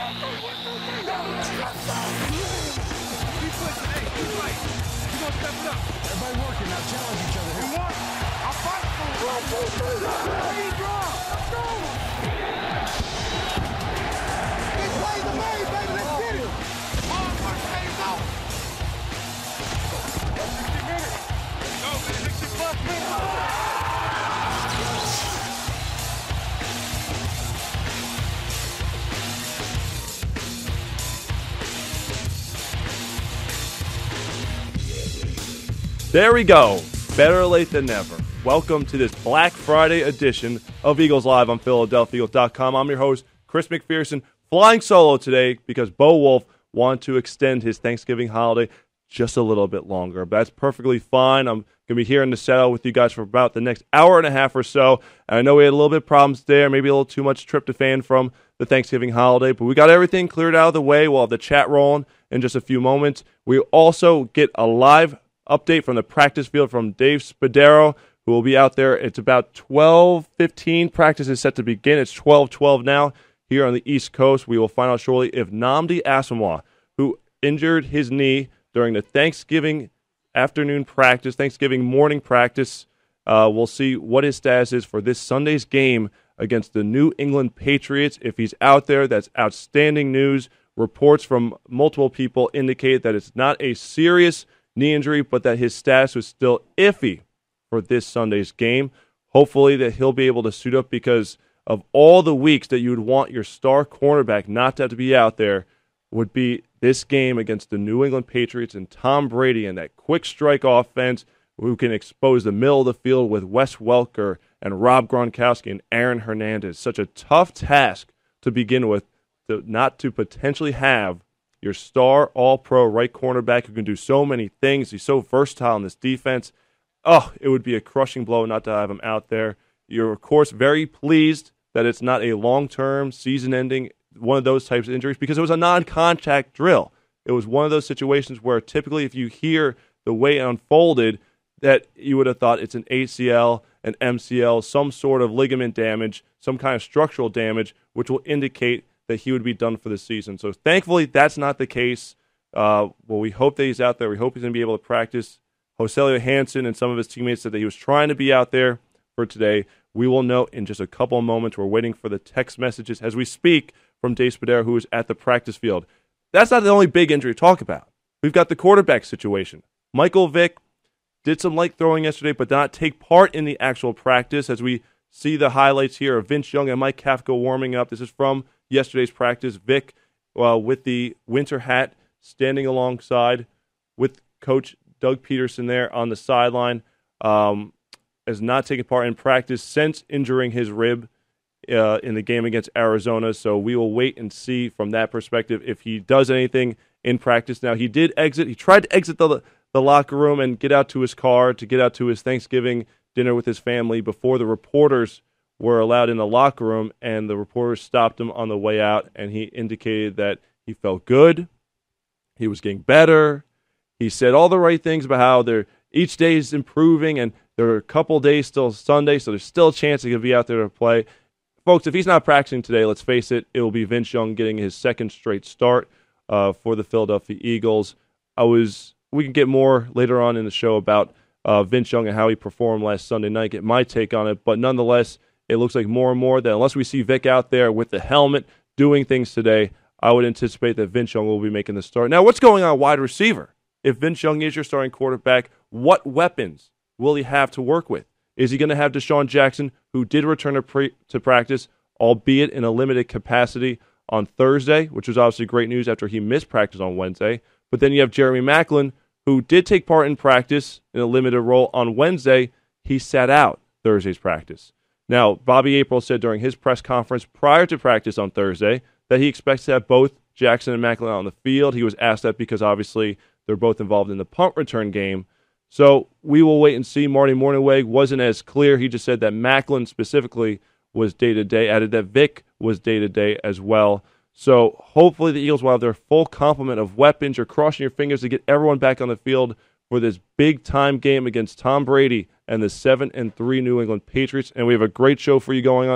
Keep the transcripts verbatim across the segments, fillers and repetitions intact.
Everybody working now. Challenge each other. You want? I'll fight for you. One, two, three. Ready, draw. Let's go. They play the main, baby. Let's get it. All first phase out. sixty minutes. Go, man. sixty plus minutes. There we go. Better late than never. Welcome to this Black Friday edition of Eagles Live on Philadelphia Eagles dot com. I'm your host, Chris McPherson, flying solo today because Bo Wolf wanted to extend his Thanksgiving holiday just a little bit longer. But that's perfectly fine. I'm going to be here in the setup with you guys for about the next hour and a half or so. And I know we had a little bit of problems there, maybe a little too much tryptophan from the Thanksgiving holiday, but we got everything cleared out of the way. We'll have the chat rolling in just a few moments. We also get a live update from the practice field from Dave Spadaro, who will be out there. It's about twelve fifteen. Practice is set to begin. It's twelve twelve now here on the East Coast. We will find out shortly if Nnamdi Asomugha, who injured his knee during the Thanksgiving afternoon practice, Thanksgiving morning practice, uh, we'll see what his status is for this Sunday's game against the New England Patriots. If he's out there, that's outstanding news. Reports from multiple people indicate that it's not a serious knee injury, but that his status was still iffy for this Sunday's game. Hopefully that he'll be able to suit up, because of all the weeks that you would want your star cornerback not to have to be out there, would be this game against the New England Patriots and Tom Brady and that quick strike offense who can expose the middle of the field with Wes Welker and Rob Gronkowski and Aaron Hernandez. Such a tough task to begin with, to not to potentially have your star all-pro right cornerback who can do so many things. He's so versatile in this defense. Oh, it would be a crushing blow not to have him out there. You're, of course, very pleased that it's not a long-term, season-ending, one of those types of injuries, because it was a non-contact drill. It was one of those situations where typically if you hear the way it unfolded, that you would have thought it's an A C L, an M C L, some sort of ligament damage, some kind of structural damage, which will indicate that he would be done for the season. So thankfully, that's not the case. Uh, well, we hope that he's out there. We hope he's going to be able to practice. Joselio Hansen and some of his teammates said that he was trying to be out there for today. We will know in just a couple of moments. We're waiting for the text messages as we speak from Dave Spadaro, who is at the practice field. That's not the only big injury to talk about. We've got the quarterback situation. Michael Vick did some light throwing yesterday, but did not take part in the actual practice. As we see the highlights here of Vince Young and Mike Kafka warming up. This is from yesterday's practice. Vic, uh, with the winter hat, standing alongside with Coach Doug Peterson there on the sideline, um, has not taken part in practice since injuring his rib uh, in the game against Arizona. So we will wait and see from that perspective if he does anything in practice. Now, he did exit. He tried to exit the, the locker room and get out to his car to get out to his Thanksgiving dinner with his family before the reporters were allowed in the locker room, and the reporters stopped him on the way out, and he indicated that he felt good, he was getting better, he said all the right things about how they're, each day is improving, and there are a couple days still Sunday, so there's still a chance he could be out there to play. Folks, if he's not practicing today, let's face it, it will be Vince Young getting his second straight start uh, for the Philadelphia Eagles. I was, we can get more later on in the show about uh, Vince Young and how he performed last Sunday night, get my take on it, but nonetheless, it looks like more and more that unless we see Vic out there with the helmet doing things today, I would anticipate that Vince Young will be making the start. Now, what's going on wide receiver? If Vince Young is your starting quarterback, what weapons will he have to work with? Is he going to have Deshaun Jackson, who did return to, pre- to practice, albeit in a limited capacity on Thursday, which was obviously great news after he missed practice on Wednesday. But then you have Jeremy Maclin, who did take part in practice in a limited role on Wednesday. He sat out Thursday's practice. Now, Bobby April said during his press conference prior to practice on Thursday that he expects to have both Jackson and Maclin on the field. He was asked that because obviously they're both involved in the punt return game. So we will wait and see. Marty Mornhinweg wasn't as clear. He just said that Maclin specifically was day-to-day, added that Vic was day-to-day as well. So hopefully the Eagles will have their full complement of weapons. You're crossing your fingers to get everyone back on the field for this big-time game against Tom Brady and the seven and three New England Patriots. And we have a great show for you going on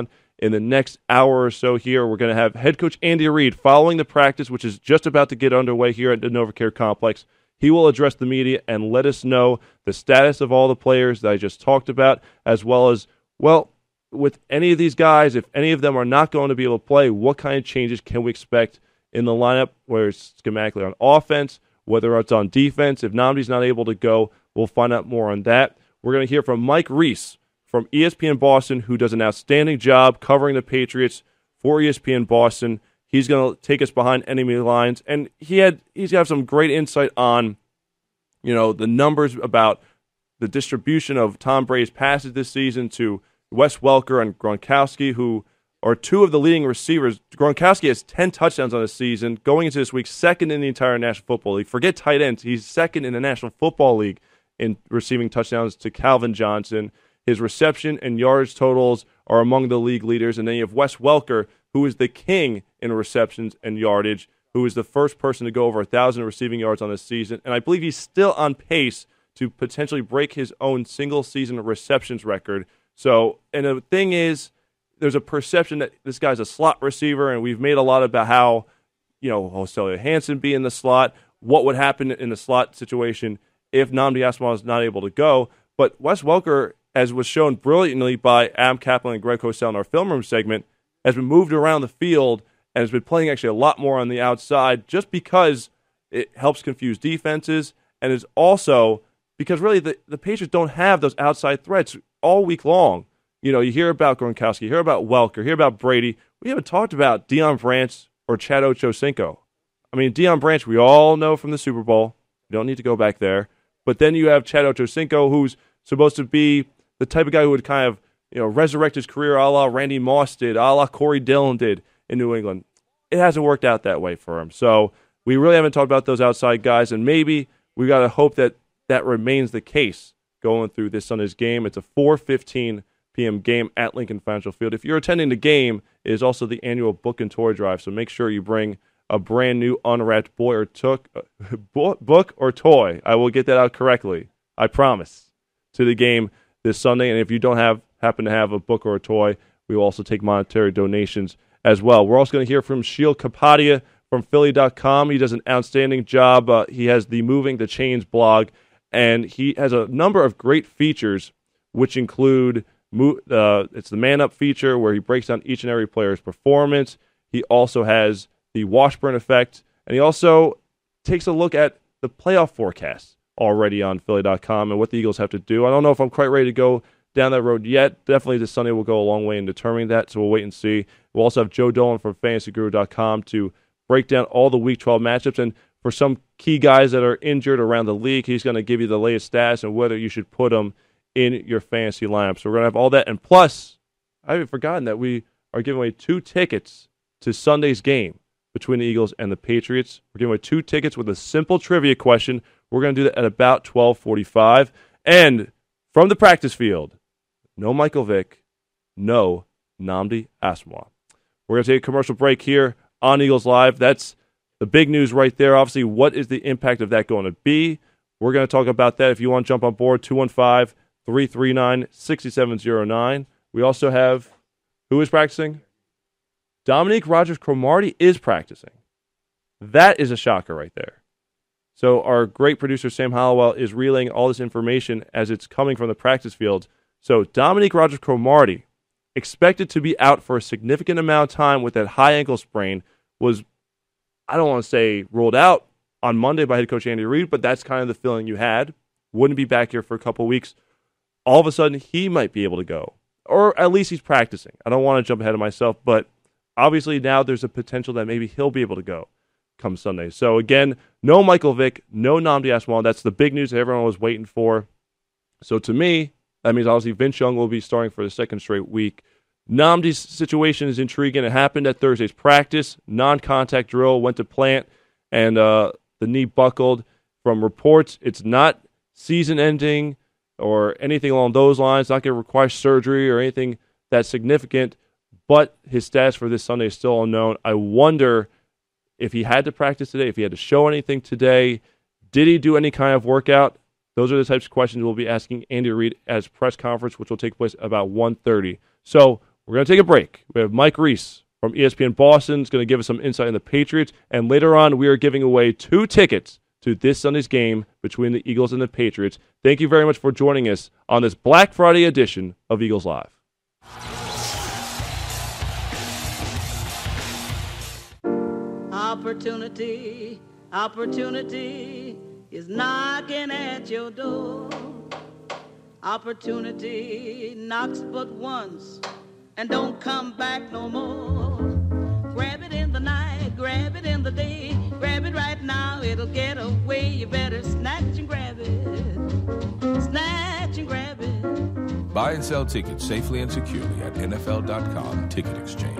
in the next hour or so here. We're going to have head coach Andy Reid following the practice, which is just about to get underway here at the NovaCare Complex. He will address the media and let us know the status of all the players that I just talked about, as well as, well, with any of these guys, if any of them are not going to be able to play, what kind of changes can we expect in the lineup, whether it's schematically on offense, whether it's on defense. If Nnamdi's not able to go, we'll find out more on that. We're going to hear from Mike Reese from E S P N Boston, who does an outstanding job covering the Patriots for E S P N Boston. He's going to take us behind enemy lines, and he had he's got some great insight on, you know, the numbers about the distribution of Tom Brady's passes this season to Wes Welker and Gronkowski, who are two of the leading receivers. Gronkowski has ten touchdowns on the season, going into this week second in the entire National Football League. Forget tight ends; he's second in the National Football League in receiving touchdowns to Calvin Johnson. His reception and yards totals are among the league leaders. And then you have Wes Welker, who is the king in receptions and yardage, who is the first person to go over one thousand receiving yards on this season. And I believe he's still on pace to potentially break his own single-season receptions record. So, and the thing is, there's a perception that this guy's a slot receiver, and we've made a lot about how, you know, Hosea Hansen be in the slot, what would happen in the slot situation if Nnamdi Asomugha is not able to go. But Wes Welker, as was shown brilliantly by Adam Kaplan and Greg Cosell in our film room segment, has been moved around the field and has been playing actually a lot more on the outside just because it helps confuse defenses, and is also because really the, the Patriots don't have those outside threats all week long. You know, you hear about Gronkowski, you hear about Welker, you hear about Brady. We haven't talked about Deion Branch or Chad Ochocinco. I mean, Deion Branch, we all know from the Super Bowl. You don't need to go back there. But then you have Chad Ochocinco, who's supposed to be the type of guy who would kind of, you know, resurrect his career a la Randy Moss did, a la Corey Dillon did in New England. It hasn't worked out that way for him. So we really haven't talked about those outside guys, and maybe we got to hope that that remains the case going through this Sunday's game. It's a four fifteen p.m. game at Lincoln Financial Field. If you're attending the game, it is also the annual book and toy drive, so make sure you bring a brand new unwrapped boy or took, uh, book or toy. I will get that out correctly, I promise, to the game this Sunday. And if you don't have happen to have a book or a toy, we will also take monetary donations as well. We're also going to hear from Sheil Kapadia from Philly dot com. He does an outstanding job. Uh, he has the Moving the Chains blog, and he has a number of great features, which include uh, it's the Man Up feature where he breaks down each and every player's performance. He also has the Washburn effect, and he also takes a look at the playoff forecast already on Philly dot com and what the Eagles have to do. I don't know if I'm quite ready to go down that road yet. Definitely this Sunday will go a long way in determining that, so we'll wait and see. We'll also have Joe Dolan from Fantasy Guru dot com to break down all the Week twelve matchups, and for some key guys that are injured around the league, he's going to give you the latest stats and whether you should put them in your fantasy lineup. So we're going to have all that, and plus, I haven't forgotten that we are giving away two tickets to Sunday's game between the Eagles and the Patriots. We're giving away two tickets with a simple trivia question. We're going to do that at about twelve forty-five. And from the practice field, no Michael Vick, no Nnamdi Asomugha. We're going to take a commercial break here on Eagles Live. That's the big news right there. Obviously, what is the impact of that going to be? We're going to talk about that. If you want to jump on board, two one five, three three nine, six seven zero nine. We also have, who is practicing? Dominique Rodgers-Cromartie is practicing. That is a shocker right there. So our great producer, Sam Hollowell, is relaying all this information as it's coming from the practice field. So Dominique Rodgers-Cromartie, expected to be out for a significant amount of time with that high ankle sprain, was, I don't want to say ruled out on Monday by head coach Andy Reid, but that's kind of the feeling you had. Wouldn't be back here for a couple weeks. All of a sudden, he might be able to go. Or at least he's practicing. I don't want to jump ahead of myself, but obviously now there's a potential that maybe he'll be able to go come Sunday. So again, no Michael Vick, no Nnamdi Asomugha. That's the big news that everyone was waiting for. So to me, that means obviously Vince Young will be starting for the second straight week. Nnamdi's situation is intriguing. It happened at Thursday's practice. Non-contact drill, went to plant, and uh, the knee buckled. From reports, it's not season-ending or anything along those lines. Not going to require surgery or anything that's significant, but his status for this Sunday is still unknown. I wonder if he had to practice today, if he had to show anything today. Did he do any kind of workout? Those are the types of questions we'll be asking Andy Reid at his press conference, which will take place about one thirty. So We're going to take a break. We have Mike Reese from E S P N Boston is going to give us some insight on the Patriots. And later on, we are giving away two tickets to this Sunday's game between the Eagles and the Patriots. Thank you very much for joining us on this Black Friday edition of Eagles Live. Opportunity, opportunity is knocking at your door. Opportunity knocks but once and don't come back no more. Grab it in the night, grab it in the day, grab it right now, it'll get away. You better snatch and grab it, snatch and grab it. Buy and sell tickets safely and securely at N F L dot com Ticket Exchange.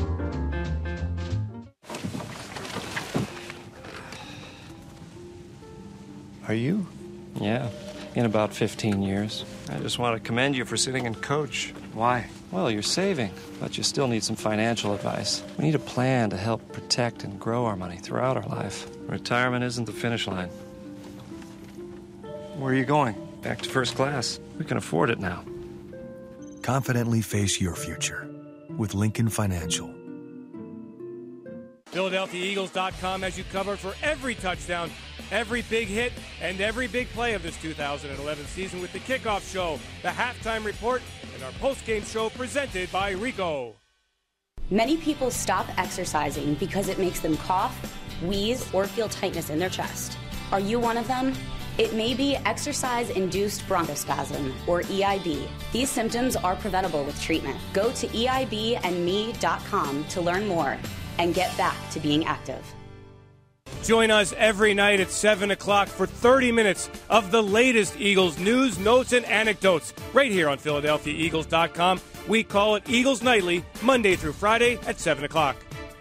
Are you? Yeah, in about fifteen years. I just want to commend you for sitting and coach. Why? Well, you're saving, but you still need some financial advice. We need a plan to help protect and grow our money throughout our life. Retirement isn't the finish line. Where are you going? Back to first class. We can afford it now. Confidently face your future with Lincoln Financial. Philadelphia Eagles dot com has you covered for every touchdown, every big hit, and every big play of this two thousand eleven season with the kickoff show, the halftime report, and our postgame show presented by Rico. Many people stop exercising because it makes them cough, wheeze, or feel tightness in their chest. Are you one of them? It may be exercise-induced bronchospasm, or E I B. These symptoms are preventable with treatment. Go to E I B and me dot com to learn more and get back to being active. Join us every night at seven o'clock for thirty minutes of the latest Eagles news, notes, and anecdotes right here on Philadelphia Eagles dot com. We call it Eagles Nightly, Monday through Friday at seven o'clock.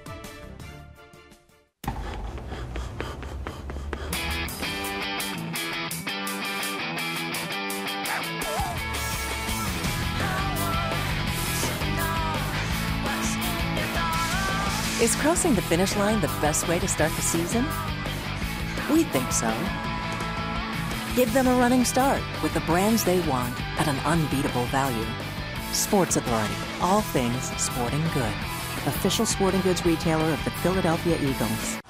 Is crossing the finish line the best way to start the season? We think so. Give them a running start with the brands they want at an unbeatable value. Sports Authority, all things sporting good. Official sporting goods retailer of the Philadelphia Eagles.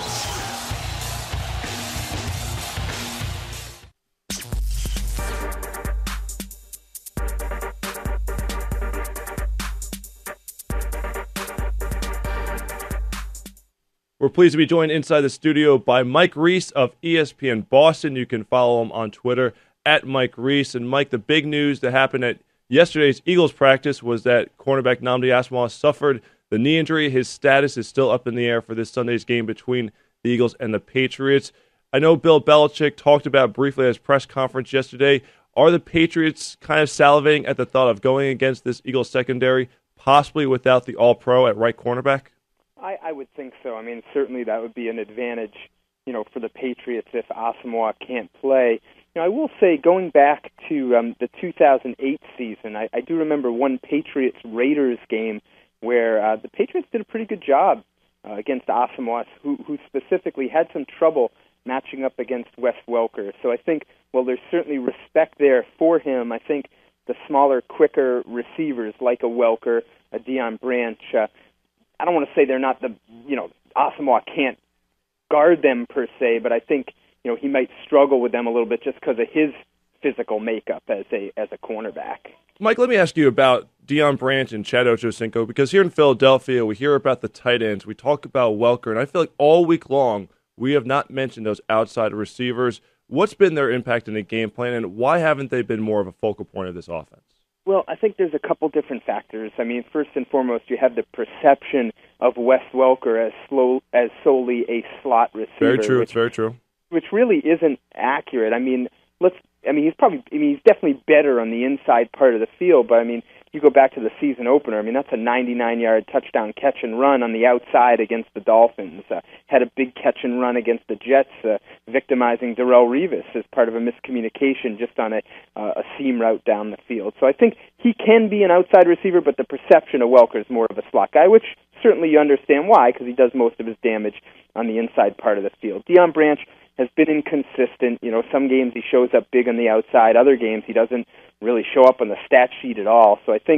We're pleased to be joined inside the studio by Mike Reese of E S P N Boston. You can follow him on Twitter at Mike Reese. And Mike, the big news that happened at yesterday's Eagles practice was that cornerback Nnamdi Asomugha suffered the knee injury. His status is still up in the air for this Sunday's game between the Eagles and the Patriots. I know Bill Belichick talked about briefly at his press conference yesterday. Are the Patriots kind of salivating at the thought of going against this Eagles secondary, possibly without the All-Pro at right cornerback? I, I would think so. I mean, certainly that would be an advantage, you know, for the Patriots if Asomugha can't play. You know, I will say, going back to um, the two thousand eight season, I, I do remember one Patriots-Raiders game where uh, the Patriots did a pretty good job uh, against Asomugha, who, who specifically had some trouble matching up against Wes Welker. So I think, well, there's certainly respect there for him. I think the smaller, quicker receivers like a Welker, a Deion Branch, uh, I don't want to say they're not the, you know, Asomugha can't guard them per se, but I think, you know, he might struggle with them a little bit just because of his physical makeup as a as a cornerback. Mike, let me ask you about Deion Branch and Chad Ochocinco, because here in Philadelphia, we hear about the tight ends, we talk about Welker, and I feel like all week long we have not mentioned those outside receivers. What's been their impact in the game plan, and why haven't they been more of a focal point of this offense? Well, I think there's a couple different factors. I mean, first and foremost, you have the perception of Wes Welker as slow as solely a slot receiver. Very true. Which, it's very true. Which really isn't accurate. I mean, let's. I mean, he's probably. I mean, he's definitely better on the inside part of the field. But I mean, you go back to the season opener. I mean, that's a ninety-nine yard touchdown catch and run on the outside against the Dolphins. Uh, had a big catch and run against the Jets, uh, victimizing Darrelle Revis as part of a miscommunication just on a uh, a seam route down the field. So I think he can be an outside receiver, but the perception of Welker is more of a slot guy, which certainly you understand why, because he does most of his damage on the inside part of the field. Deion Branch has been inconsistent. You know, some games he shows up big on the outside, other games he doesn't really show up on the stat sheet at all. So I think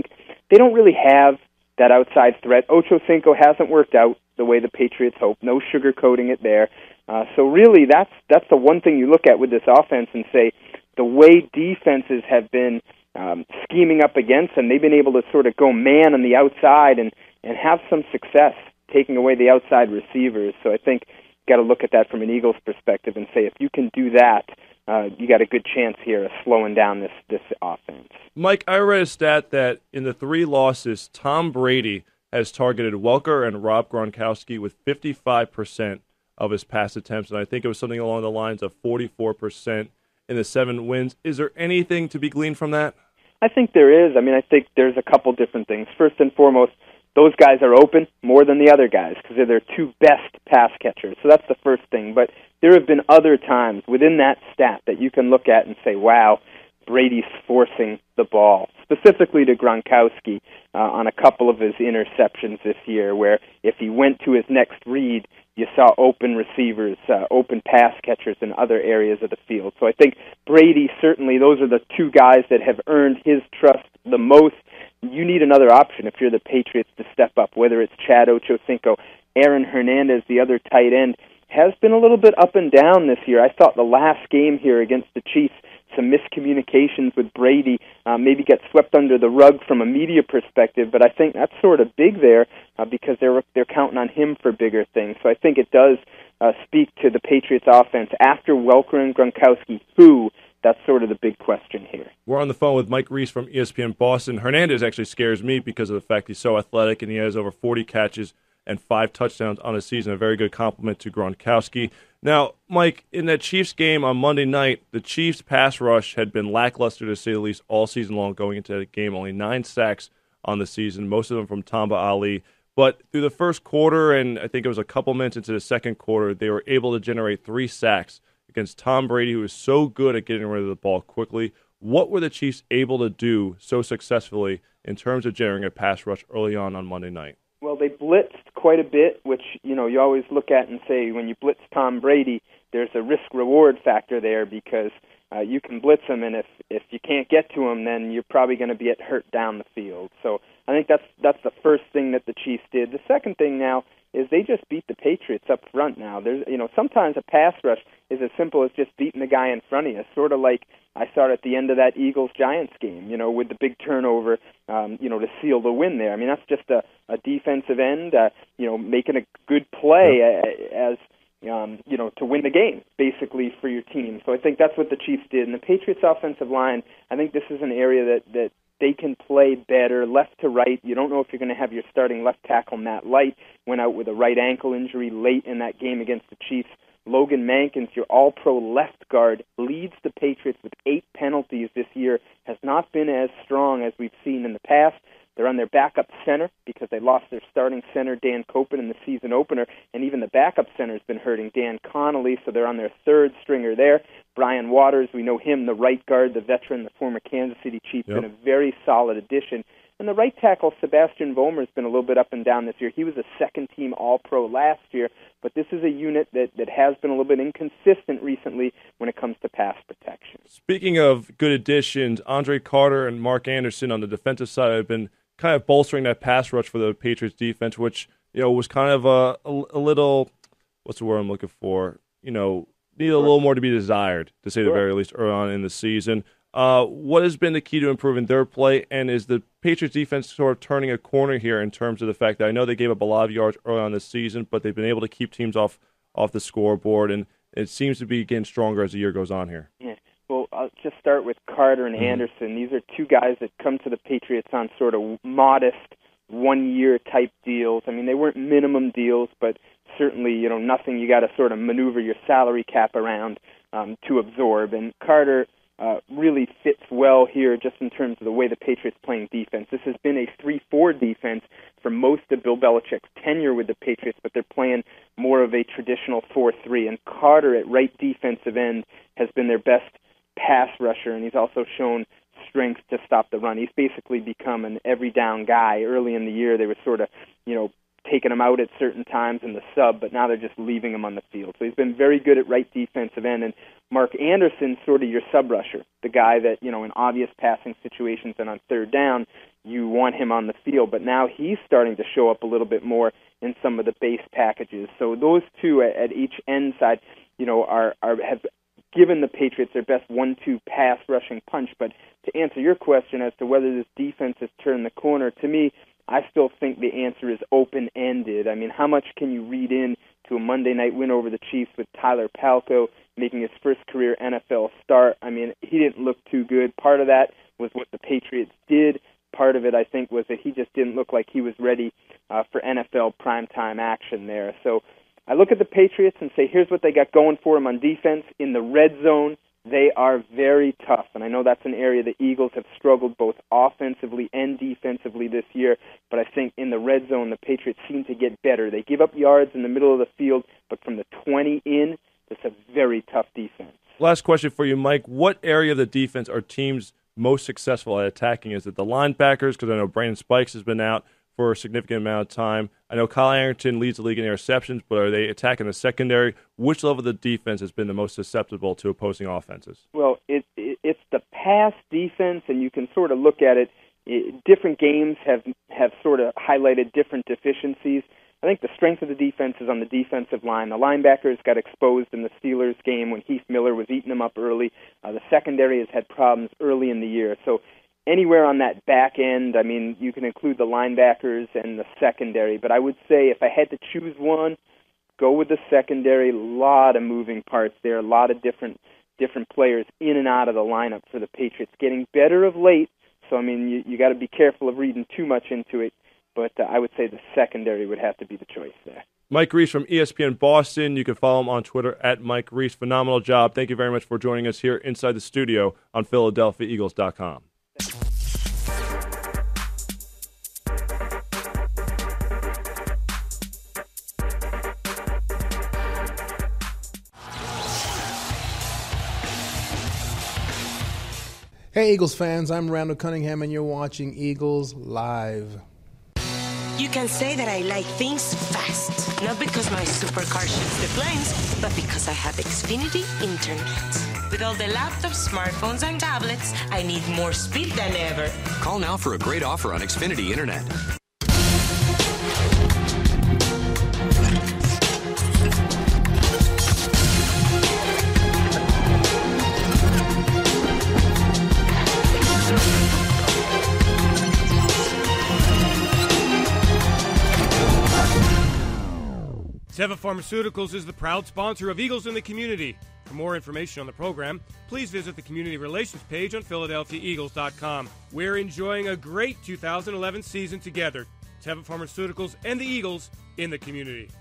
they don't really have that outside threat. Ocho Cinco hasn't worked out the way the Patriots hope. No sugarcoating it there. Uh, so really, that's that's the one thing you look at with this offense and say the way defenses have been um, scheming up against them, they've been able to sort of go man on the outside and, and have some success taking away the outside receivers. So I think you got to look at that from an Eagles perspective and say if you can do that, uh, you got a good chance here of slowing down this this offense. Mike, I read a stat that in the three losses, Tom Brady has targeted Welker and Rob Gronkowski with fifty-five percent of his pass attempts, and I think it was something along the lines of forty-four percent in the seven wins. Is there anything to be gleaned from that? I think there is. I mean, I think there's a couple different things. First and foremost, those guys are open more than the other guys because they're their two best pass catchers. So that's the first thing. But there have been other times within that stat that you can look at and say, wow, Brady's forcing the ball, specifically to Gronkowski uh, on a couple of his interceptions this year, where if he went to his next read, you saw open receivers, uh, open pass catchers in other areas of the field. So I think Brady, certainly, those are the two guys that have earned his trust the most. You need another option if you're the Patriots to step up, whether it's Chad Ochocinco. Aaron Hernandez, the other tight end, has been a little bit up and down this year. I thought the last game here against the Chiefs, some miscommunications with Brady, uh, maybe get swept under the rug from a media perspective, but I think that's sort of big there uh, because they're they're counting on him for bigger things. So I think it does uh, speak to the Patriots' offense after Welker and Gronkowski, who, that's sort of the big question here. We're on the phone with Mike Reese from E S P N Boston. Hernandez actually scares me because of the fact he's so athletic and he has over forty catches and five touchdowns on the season, a very good compliment to Gronkowski. Now, Mike, in that Chiefs game on Monday night, the Chiefs' pass rush had been lackluster to say the least all season long going into that game. Only nine sacks on the season, most of them from Tamba Ali. But through the first quarter, and I think it was a couple minutes into the second quarter, they were able to generate three sacks against Tom Brady, who was so good at getting rid of the ball quickly. What were the Chiefs able to do so successfully in terms of generating a pass rush early on on Monday night? Well, they blitzed quite a bit, which, you know, you always look at and say when you blitz Tom Brady, there's a risk-reward factor there because uh, you can blitz him, and if, if you can't get to him, then you're probably going to be get hurt down the field. So I think that's that's the first thing that the Chiefs did. The second thing now is they just beat the Patriots up front now. There's, you know, sometimes a pass rush is as simple as just beating the guy in front of you, sort of like I saw it at the end of that Eagles-Giants game, you know, with the big turnover, um, you know, to seal the win there. I mean, that's just a, a defensive end, uh, you know, making a good play as, um, you know, to win the game, basically, for your team. So I think that's what the Chiefs did. And the Patriots' offensive line, I think this is an area that, that they can play better left to right. You don't know if you're going to have your starting left tackle, Matt Light, went out with a right ankle injury late in that game against the Chiefs. Logan Mankins, your all-pro left guard, leads the Patriots with eight penalties this year, has not been as strong as we've seen in the past. They're on their backup center because they lost their starting center, Dan Copen, in the season opener, and even the backup center has been hurting, Dan Connolly, so they're on their third stringer there. Brian Waters, we know him, the right guard, the veteran, the former Kansas City Chief, yep. Been a very solid addition. And the right tackle, Sebastian Vollmer, has been a little bit up and down this year. He was a second-team All-Pro last year, but this is a unit that, that has been a little bit inconsistent recently when it comes to pass protection. Speaking of good additions, Andre Carter and Mark Anderson on the defensive side have been kind of bolstering that pass rush for the Patriots defense, which, you know, was kind of a, a, a little, what's the word I'm looking for, you know, needed a little more to be desired, to say sure. the very least, early on in the season. Uh, what has been the key to improving their play, and is the Patriots defense sort of turning a corner here in terms of the fact that I know they gave up a lot of yards early on this season, but they've been able to keep teams off off the scoreboard, and it seems to be getting stronger as the year goes on here. Yeah. Well, I'll just start with Carter and mm-hmm. Anderson. These are two guys that come to the Patriots on sort of modest one-year type deals. I mean, they weren't minimum deals, but certainly, you know, nothing you got to sort of maneuver your salary cap around um, to absorb. And Carter Uh, really fits well here just in terms of the way the Patriots playing defense. This has been a three four defense for most of Bill Belichick's tenure with the Patriots, but they're playing more of a traditional four three. And Carter at right defensive end has been their best pass rusher, and he's also shown strength to stop the run. He's basically become an every down guy. Early in the year, they were sort of, you know, taking him out at certain times in the sub, but now they're just leaving him on the field. So he's been very good at right defensive end. And Mark Anderson, sort of your sub rusher, the guy that, you know, in obvious passing situations and on third down, you want him on the field. But now he's starting to show up a little bit more in some of the base packages. So those two at, at each end side, you know, are, are have given the Patriots their best one two pass rushing punch. But to answer your question as to whether this defense has turned the corner, to me, I still think the answer is open-ended. I mean, how much can you read in to a Monday night win over the Chiefs with Tyler Palko making his first career N F L start? I mean, he didn't look too good. Part of that was what the Patriots did. Part of it, I think, was that he just didn't look like he was ready uh, for N F L primetime action there. So I look at the Patriots and say, here's what they got going for them on defense. In the red zone, they are very tough, and I know that's an area the Eagles have struggled both offensively and defensively this year, but I think in the red zone, the Patriots seem to get better. They give up yards in the middle of the field, but from the twenty in, it's a very tough defense. Last question for you, Mike. What area of the defense are teams most successful at attacking? Is it the linebackers? Because I know Brandon Spikes has been out for a significant amount of time. I know Kyle Arrington leads the league in interceptions, but are they attacking the secondary? Which level of the defense has been the most susceptible to opposing offenses? Well, it, it, it's the pass defense, and you can sort of look at it. it. Different games have have sort of highlighted different deficiencies. I think the strength of the defense is on the defensive line. The linebackers got exposed in the Steelers game when Heath Miller was eating them up early. Uh, the secondary has had problems early in the year. So anywhere on that back end, I mean, you can include the linebackers and the secondary, but I would say if I had to choose one, go with the secondary. A lot of moving parts there, a lot of different different players in and out of the lineup for the Patriots. Getting better of late, so I mean, you, you got to be careful of reading too much into it, but uh, I would say the secondary would have to be the choice there. Mike Reiss from E S P N Boston. You can follow him on Twitter at Mike Reiss. Phenomenal job. Thank you very much for joining us here inside the studio on Philadelphia Eagles dot com. Hey, Eagles fans, I'm Randall Cunningham, and you're watching Eagles Live. You can say that I like things fast, not because my supercar shoots the flames, but because I have Xfinity Internet. With all the laptops, smartphones, and tablets, I need more speed than ever. Call now for a great offer on Xfinity Internet. Teva Pharmaceuticals is the proud sponsor of Eagles in the Community. For more information on the program, please visit the Community Relations page on Philadelphia Eagles dot com. We're enjoying a great two thousand eleven season together. Teva Pharmaceuticals and the Eagles in the community.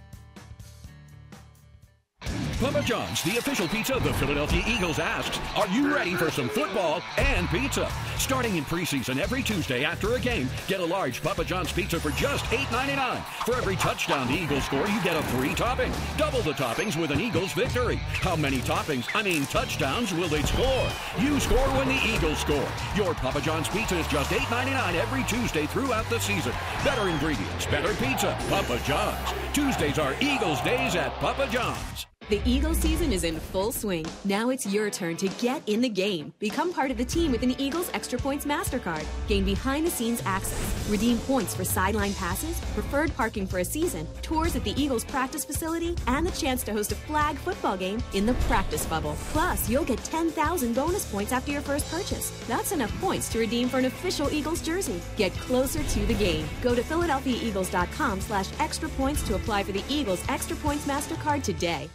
Papa John's, the official pizza of the Philadelphia Eagles, asks, are you ready for some football and pizza? Starting in preseason every Tuesday after a game, get a large Papa John's pizza for just eight ninety-nine. For every touchdown the Eagles score, you get a free topping. Double the toppings with an Eagles victory. How many toppings, I mean touchdowns, will they score? You score when the Eagles score. Your Papa John's pizza is just eight ninety-nine every Tuesday throughout the season. Better ingredients, better pizza, Papa John's. Tuesdays are Eagles days at Papa John's. The Eagles season is in full swing. Now it's your turn to get in the game. Become part of the team with an Eagles Extra Points MasterCard. Gain behind-the-scenes access. Redeem points for sideline passes, preferred parking for a season, tours at the Eagles practice facility, and the chance to host a flag football game in the practice bubble. Plus, you'll get ten thousand bonus points after your first purchase. That's enough points to redeem for an official Eagles jersey. Get closer to the game. Go to Philadelphia Eagles dot com slash extra points to apply for the Eagles Extra Points MasterCard today.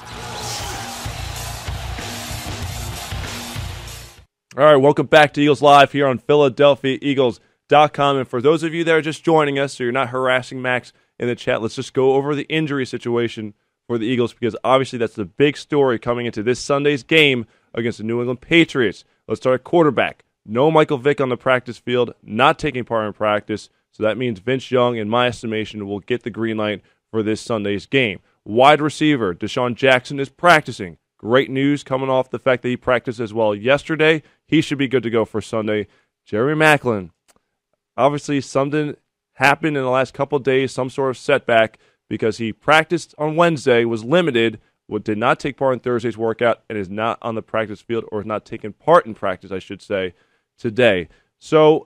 All right, welcome back to Eagles Live here on Philadelphia Eagles dot com. And for those of you that are just joining us, so you're not harassing Max in the chat, let's just go over the injury situation for the Eagles, because obviously that's the big story coming into this Sunday's game against the New England Patriots. Let's start at quarterback. No Michael Vick on the practice field, not taking part in practice, so that means Vince Young, in my estimation, will get the green light for this Sunday's game. Wide receiver, Deshaun Jackson is practicing. Great news coming off the fact that he practiced as well yesterday. He should be good to go for Sunday. Jeremy Maclin, obviously something happened in the last couple of days, some sort of setback, because he practiced on Wednesday, was limited, did not take part in Thursday's workout, and is not on the practice field, or is not taking part in practice, I should say, today. So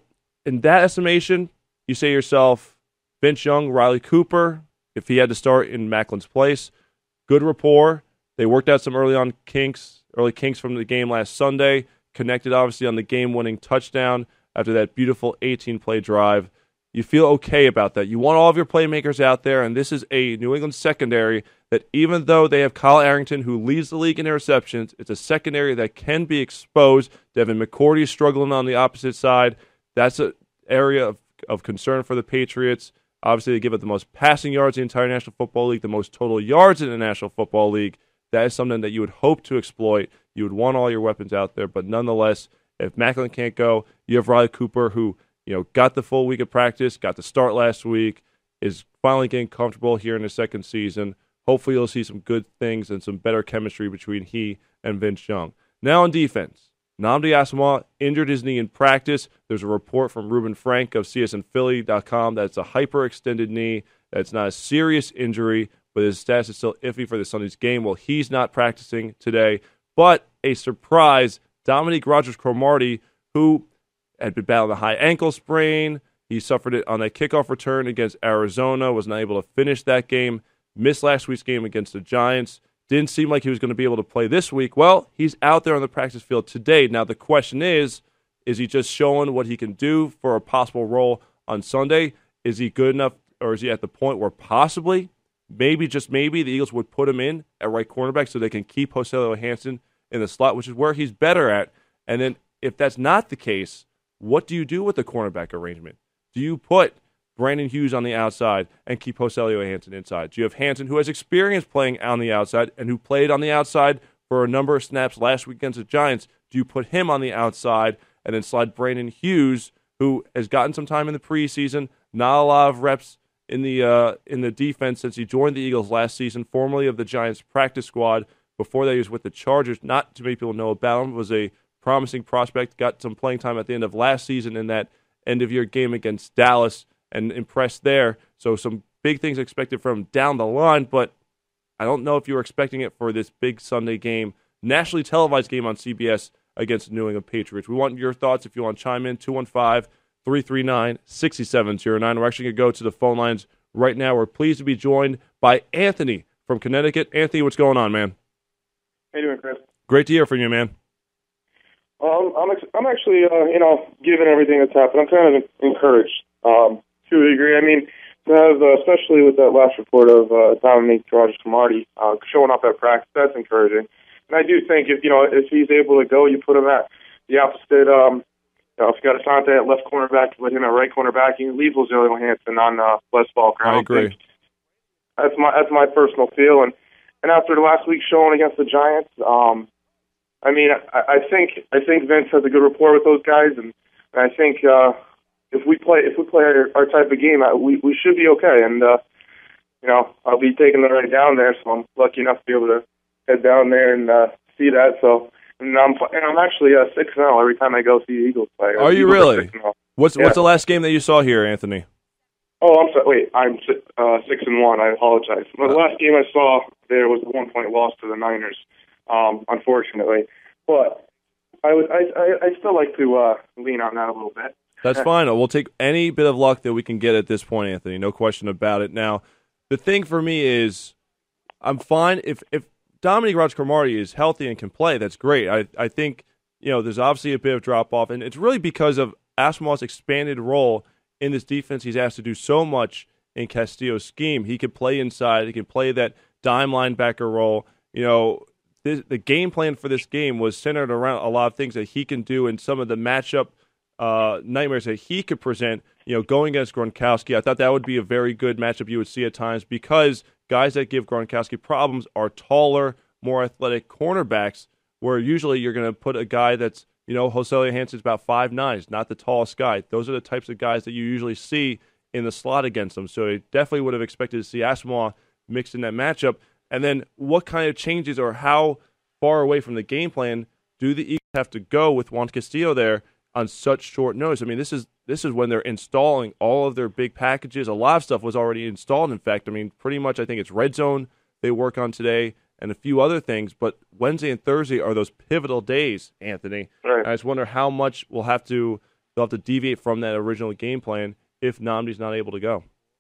in that estimation, you say to yourself, Vince Young, Riley Cooper, if he had to start in Macklin's place, good rapport. They worked out some early on kinks, early kinks from the game last Sunday, connected obviously on the game-winning touchdown after that beautiful eighteen-play drive. You feel okay about that. You want all of your playmakers out there, and this is a New England secondary that even though they have Kyle Arrington, who leads the league in interceptions, it's a secondary that can be exposed. Devin McCourty is struggling on the opposite side. That's an area of, of concern for the Patriots. Obviously, they give up the most passing yards in the entire National Football League, the most total yards in the National Football League. That is something that you would hope to exploit. You would want all your weapons out there, but nonetheless, if Macklin can't go, you have Riley Cooper, who you know got the full week of practice, got the start last week, is finally getting comfortable here in his second season. Hopefully, you'll see some good things and some better chemistry between he and Vince Young. Now on defense, Nnamdi Asomugha injured his knee in practice. There's a report from Ruben Frank of C S N Philly dot com that it's a hyperextended knee, that it's not a serious injury, but his status is still iffy for the Sunday's game. Well, he's not practicing today, but a surprise, Dominique Rodgers-Cromartie, who had been battling a high ankle sprain. He suffered it on a kickoff return against Arizona, was not able to finish that game, missed last week's game against the Giants. Didn't seem like he was going to be able to play this week. Well, he's out there on the practice field today. Now, the question is, is he just showing what he can do for a possible role on Sunday? Is he good enough, or is he at the point where possibly, maybe, just maybe, the Eagles would put him in at right cornerback so they can keep Joselio Hansen in the slot, which is where he's better at? And then if that's not the case, what do you do with the cornerback arrangement? Do you put Brandon Hughes on the outside and keep Joselio Hansen inside? Do you have Hansen, who has experience playing on the outside and who played on the outside for a number of snaps last week against the Giants? Do you put him on the outside and then slide Brandon Hughes, who has gotten some time in the preseason, not a lot of reps in the uh, in the defense since he joined the Eagles last season, formerly of the Giants practice squad. Before that, he was with the Chargers. Not too many people know about him. Was a promising prospect, got some playing time at the end of last season in that end-of-year game against Dallas and impressed there. So some big things expected from him down the line, but I don't know if you were expecting it for this big Sunday game, nationally televised game on C B S against the New England Patriots. We want your thoughts if you want to chime in, two one five, three three nine, six seven zero nine. We're actually going to go to the phone lines right now. We're pleased to be joined by Anthony from Connecticut. Anthony, what's going on, man? How you doing, Chris? Great to hear from you, man. Um, I'm ex- I'm actually, uh, you know, given everything that's happened, I'm kind of encouraged um, to a degree. I mean, to have, uh, especially with that last report of uh, Dominique Rodgers-Cromartie uh, showing up at practice, that's encouraging. And I do think if you know if he's able to go, you put him at the opposite. Um, you know, if you got Asante at left cornerback, put him at right cornerback, you leave Joselio Hansen on uh, Wes Falker. I, I agree. Think that's my that's my personal feel. And and after the last week's showing against the Giants, um, I mean, I, I think I think Vince has a good rapport with those guys, and, and I think uh, if we play if we play our, our type of game, we we should be okay. And uh, you know, I'll be taking the right down there, so I'm lucky enough to be able to head down there and uh, see that. So, and I'm and I'm actually uh, six and zero every time I go see the Eagles play. Are you really? What's yeah. what's the last game that you saw here, Anthony? Oh, I'm sorry. Wait, I'm uh, six and one. I apologize. The last game I saw there was a one point loss to the Niners. Um, unfortunately, but I would I I, I still like to uh, lean on that a little bit. That's fine. We'll take any bit of luck that we can get at this point, Anthony. No question about it. Now, the thing for me is, I'm fine if if Dominique Rodgers-Cromartie is healthy and can play. That's great. I I think you know there's obviously a bit of drop off, and it's really because of Asomugha's expanded role in this defense. He's asked to do so much in Castillo's scheme. He can play inside. He can play that dime linebacker role. You know, this, the game plan for this game was centered around a lot of things that he can do and some of the matchup uh, nightmares that he could present, you know, going against Gronkowski. I thought that would be a very good matchup you would see at times because guys that give Gronkowski problems are taller, more athletic cornerbacks, where usually you're going to put a guy that's, you know, Joselio Hansen's about five nine. He's not the tallest guy. Those are the types of guys that you usually see in the slot against them. So I definitely would have expected to see Asomugha mixed in that matchup. And then what kind of changes or how far away from the game plan do the Eagles have to go with Juan Castillo there on such short notice? I mean, this is this is when they're installing all of their big packages. A lot of stuff was already installed, in fact. I mean, pretty much I think it's Red Zone they work on today and a few other things. But Wednesday and Thursday are those pivotal days, Anthony. Right. I just wonder how much we'll have to they'll have to deviate from that original game plan if Nnamdi's not able to go.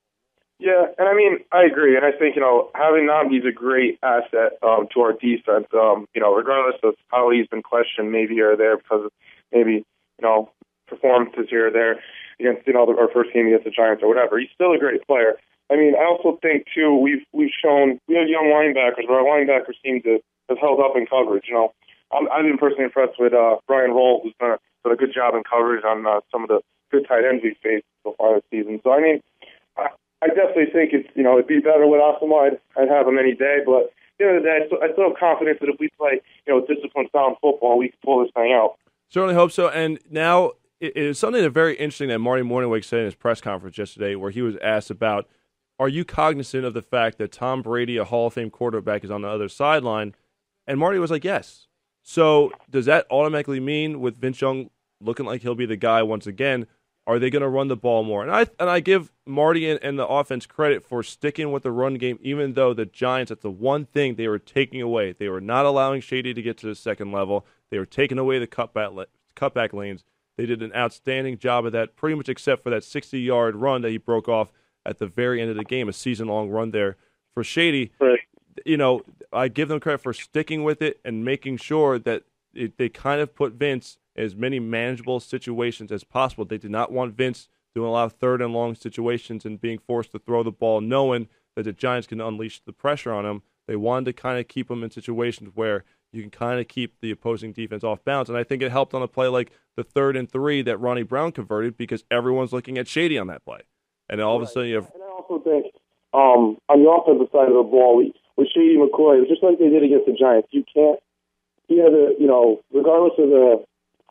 Yeah, and I mean, I agree, and I think, you know, having Nnamdi's a great asset um, to our defense, um, you know, regardless of how he's been questioned maybe here or there because of maybe, you know, performances here or there against, you know, our first game against the Giants or whatever. He's still a great player. I mean, I also think, too, we've we've shown, we have young linebackers, but our linebackers seem to have held up in coverage, you know. I'm, I've been personally impressed with uh, Brian Roll, who's done a, done a good job in coverage on uh, some of the good tight ends we've faced so far this season. So, I mean, I, I definitely think it's, you know, it'd be better with Asamoah. I'd, I'd have him any day, but at the end of the day, I still, I still have confidence that if we play, you know, disciplined, sound football, we can pull this thing out. Certainly hope so. And now it is something that very interesting that Marty Mornhinweg said in his press conference yesterday, where he was asked about, are you cognizant of the fact that Tom Brady, a Hall of Fame quarterback, is on the other sideline? And Marty was like, yes. So does that automatically mean with Vince Young looking like he'll be the guy once again, are they going to run the ball more? And I and I give Marty and, and the offense credit for sticking with the run game, even though the Giants, that's the one thing they were taking away. They were not allowing Shady to get to the second level. They were taking away the cutback, cutback lanes. They did an outstanding job of that, pretty much except for that sixty-yard run that he broke off at the very end of the game, a season-long run there for Shady. Right. You know, I give them credit for sticking with it and making sure that it, they kind of put Vince in as many manageable situations as possible. They did not want Vince doing a lot of third and long situations and being forced to throw the ball, knowing that the Giants can unleash the pressure on him. They wanted to kind of keep him in situations where you can kind of keep the opposing defense off balance. And I think it helped on a play like the third and three that Ronnie Brown converted because everyone's looking at Shady on that play. And then all of a sudden you have... And I also think um, on the offensive side of the ball, we, with Shady McCoy, just like they did against the Giants, you can't... He had a, you know, regardless of the,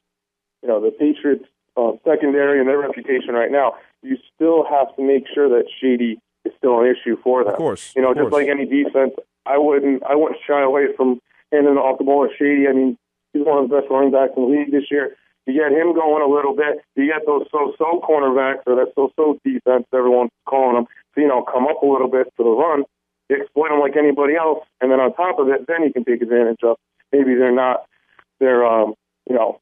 you know, the Patriots uh, secondary and their reputation right now, you still have to make sure that Shady is still an issue for them. Of course. You know, of just course. like any defense, I wouldn't, I wouldn't shy away from handing off the ball to Shady. I mean, he's one of the best running backs in the league this year. You get him going a little bit. You get those so-so cornerbacks or that so-so defense, everyone's calling them, so, you know, come up a little bit for the run. You exploit them like anybody else, and then on top of it, then you can take advantage of. Maybe they're not, they're, um, you know,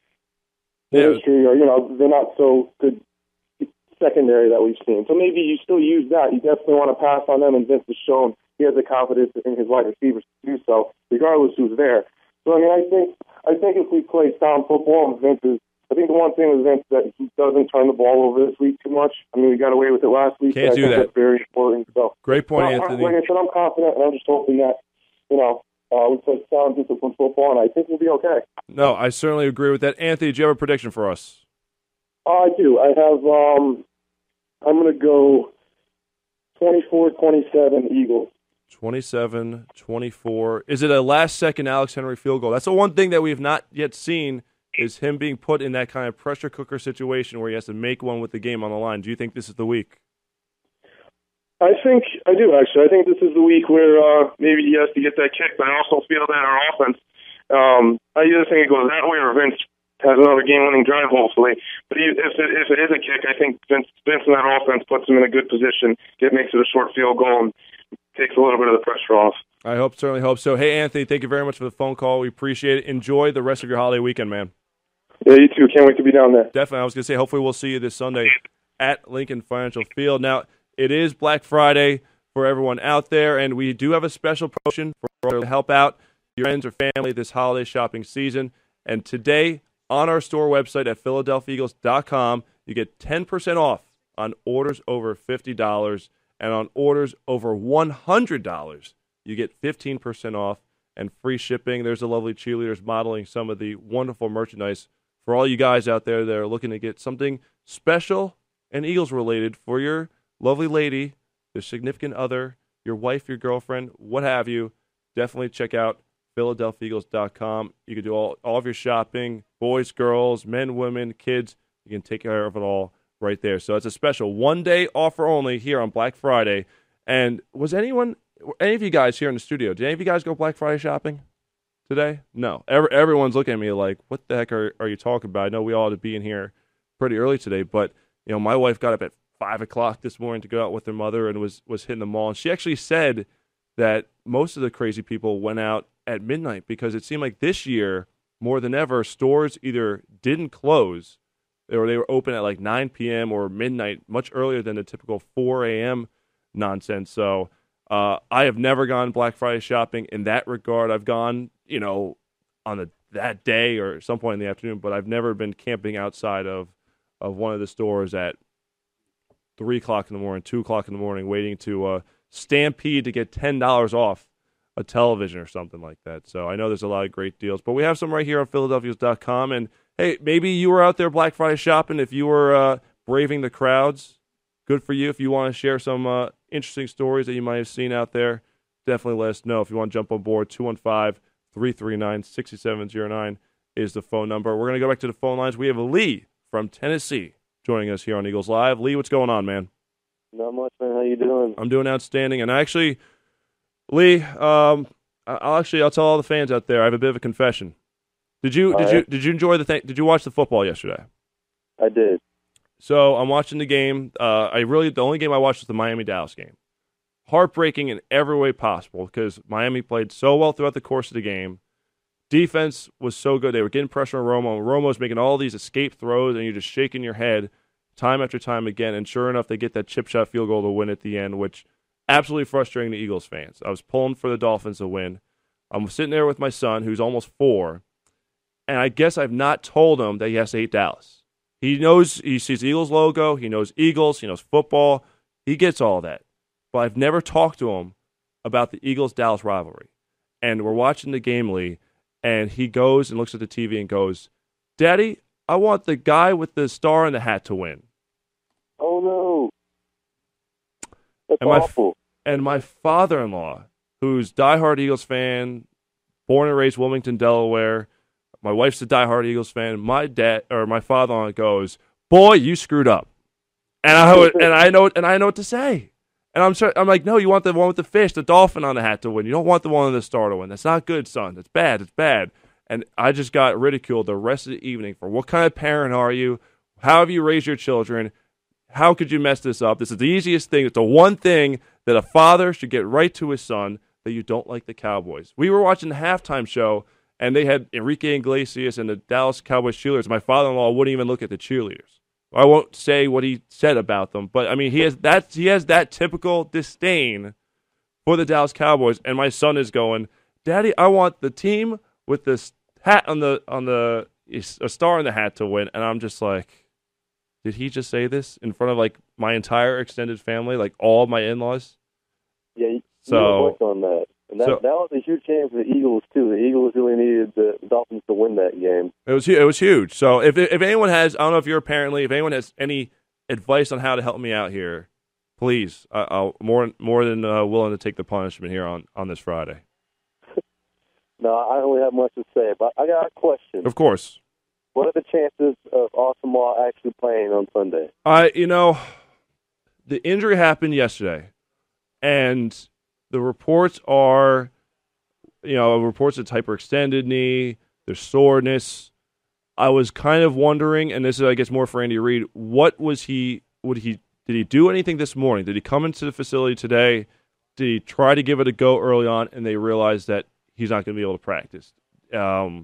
yeah. history or, you know, they're not so good secondary that we've seen. So maybe you still use that. You definitely want to pass on them, and Vince has shown he has the confidence in his wide receivers to do so, regardless who's there. So, I mean, I think I think if we play sound football, Vince is, I think the one thing with Vince is that he doesn't turn the ball over this week too much. I mean, we got away with it last week. Can't I do think that. That's very important. So, Great point, well, Anthony. Like I said, I'm confident, and I'm just hoping that, you know, uh, we play sound, disciplined football, and I think we'll be okay. No, I certainly agree with that. Anthony, do you have a prediction for us? Uh, I do. I have, um, I'm going to go twenty-four twenty-seven Eagles. twenty-seven twenty-four. Is it a last-second Alex Henry field goal? That's the one thing that we have not yet seen is him being put in that kind of pressure cooker situation where he has to make one with the game on the line. Do you think this is the week? I think I do, actually. I think this is the week where uh, maybe he has to get that kick, but I also feel that our offense, um, I either think it goes that way or Vince has another game-winning drive, hopefully. But if it, if it is a kick, I think Vince, Vince in that offense puts him in a good position, it makes it a short field goal, and takes a little bit of the pressure off. I hope, certainly hope so. Hey, Anthony, thank you very much for the phone call. We appreciate it. Enjoy the rest of your holiday weekend, man. Yeah, you too. Can't wait to be down there. Definitely. I was going to say, hopefully we'll see you this Sunday at Lincoln Financial Field. Now, it is Black Friday for everyone out there, and we do have a special promotion for to help out your friends or family this holiday shopping season. And today, on our store website at Philadelphia Eagles dot com, you get ten percent off on orders over fifty dollars, and on orders over one hundred dollars, you get fifteen percent off and free shipping. There's the lovely cheerleaders modeling some of the wonderful merchandise for all you guys out there that are looking to get something special and Eagles-related for your lovely lady, your significant other, your wife, your girlfriend, what have you. Definitely check out Philadelphia Eagles dot com. You can do all, all of your shopping, boys, girls, men, women, kids. You can take care of it all right there. So it's a special one-day offer only here on Black Friday. And was anyone, any of you guys here in the studio, did any of you guys go Black Friday shopping today? No. Every, everyone's looking at me like, what the heck are, are you talking about? I know we all had to be in here pretty early today, but you know, my wife got up at five o'clock this morning to go out with her mother and was, was hitting the mall. And she actually said that most of the crazy people went out at midnight because it seemed like this year, more than ever, stores either didn't close They were, they were open at like nine p.m. or midnight, much earlier than the typical four a.m. nonsense. So uh, I have never gone Black Friday shopping in that regard. I've gone, you know, on the, that day or some point in the afternoon, but I've never been camping outside of, of one of the stores at three o'clock in the morning, two o'clock in the morning, waiting to uh, stampede to get ten dollars off a television or something like that. So I know there's a lot of great deals, but we have some right here on Philadelphians dot com. And hey, maybe you were out there Black Friday shopping. If you were uh, braving the crowds, good for you. If you want to share some uh, interesting stories that you might have seen out there, definitely let us know. If you want to jump on board, two one five, three three nine, six seven zero nine is the phone number. We're going to go back to the phone lines. We have Lee from Tennessee joining us here on Eagles Live. Lee, what's going on, man? Not much, man. How you doing? I'm doing outstanding. And actually, Lee, um, I'll actually I'll tell all the fans out there I have a bit of a confession. Did you all did right. you did you enjoy the thing? Did you watch the football yesterday? I did. So I'm watching the game. Uh, I really the only game I watched was the Miami Dallas game. Heartbreaking in every way possible because Miami played so well throughout the course of the game. Defense was so good. They were getting pressure on Romo. Romo's making all these escape throws, and you're just shaking your head time after time again. And sure enough, they get that chip shot field goal to win at the end, which absolutely frustrating the Eagles fans. I was pulling for the Dolphins to win. I'm sitting there with my son, who's almost four, and I guess I've not told him that he has to hate Dallas. He knows, he sees the Eagles logo, he knows Eagles, he knows football, he gets all that. But I've never talked to him about the Eagles-Dallas rivalry. And we're watching the game, Lee, and he goes and looks at the T V and goes, Daddy, I want the guy with the star in the hat to win. Oh, no. That's and my, awful. And my father-in-law, who's diehard Eagles fan, born and raised Wilmington, Delaware, my wife's a diehard Eagles fan, my dad or my father-in-law goes, boy, you screwed up. And I and I know and I know what to say. And I'm sure, I'm like, no, you want the one with the fish, the dolphin on the hat to win. You don't want the one with the star to win. That's not good, son. That's bad. It's bad. And I just got ridiculed the rest of the evening for what kind of parent are you? How have you raised your children? How could you mess this up? This is the easiest thing. It's the one thing that a father should get right to his son, that you don't like the Cowboys. We were watching the halftime show, and they had Enrique Iglesias and the Dallas Cowboys cheerleaders. My father-in-law wouldn't even look at the cheerleaders. I won't say what he said about them, but I mean he has that he has that typical disdain for the Dallas Cowboys, and my son is going, Daddy, I want the team with this hat on the on the a star in the hat to win. And I'm just like, did he just say this in front of like my entire extended family, like all of my in-laws? Yeah, you so worked on that. And that, so, that was a huge game for the Eagles, too. The Eagles really needed the Dolphins to win that game. It was it was huge. So if if anyone has, I don't know if you're apparently, if anyone has any advice on how to help me out here, please, I, I'll more more than uh, willing to take the punishment here on, on this Friday. No, I don't really have much to say, but I got a question. Of course. What are the chances of Asamoah actually playing on Sunday? I, you know, the injury happened yesterday, and the reports are, you know, reports of hyperextended knee, there's soreness. I was kind of wondering, and this is, I guess, more for Andy Reid, what was he, would he, did he do anything this morning? Did he come into the facility today? Did he try to give it a go early on, and they realized that he's not going to be able to practice? Um,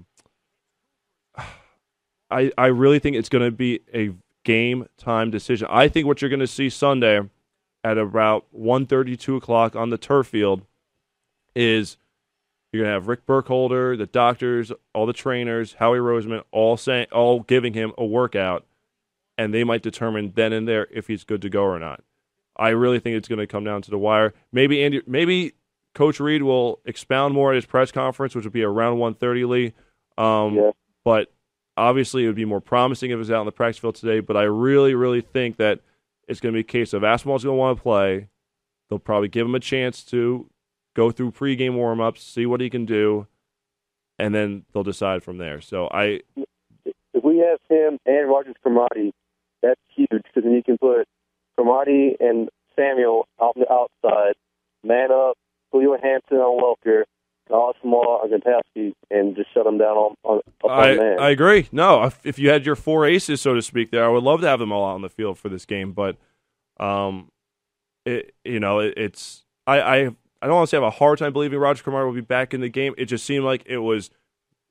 I I really think it's going to be a game time decision. I think what you're going to see Sunday at about one thirty, two o'clock on the turf field is you're going to have Rick Burkholder, the doctors, all the trainers, Howie Roseman, all saying, all giving him a workout, and they might determine then and there if he's good to go or not. I really think it's going to come down to the wire. Maybe Andy, maybe Coach Reid will expound more at his press conference, which will be around one thirty, Lee. Um, yeah. But obviously it would be more promising if it was out on the practice field today. But I really, really think that it's going to be a case of Asamoah's going to want to play. They'll probably give him a chance to go through pregame warm-ups, see what he can do, and then they'll decide from there. So I, if we have him and Rogers Cromartie, that's huge because then you can put Cromartie and Samuel out on the outside, man up, Julio Hampton on Welker, Asamoah or Gantowski, and just shut them down on, on, up I, on man. I agree. No, if, if you had your four aces, so to speak, there, I would love to have them all out on the field for this game. But, um, it you know, it, it's I, I I don't want to say I have a hard time believing Roger Cromartie will be back in the game. It just seemed like it was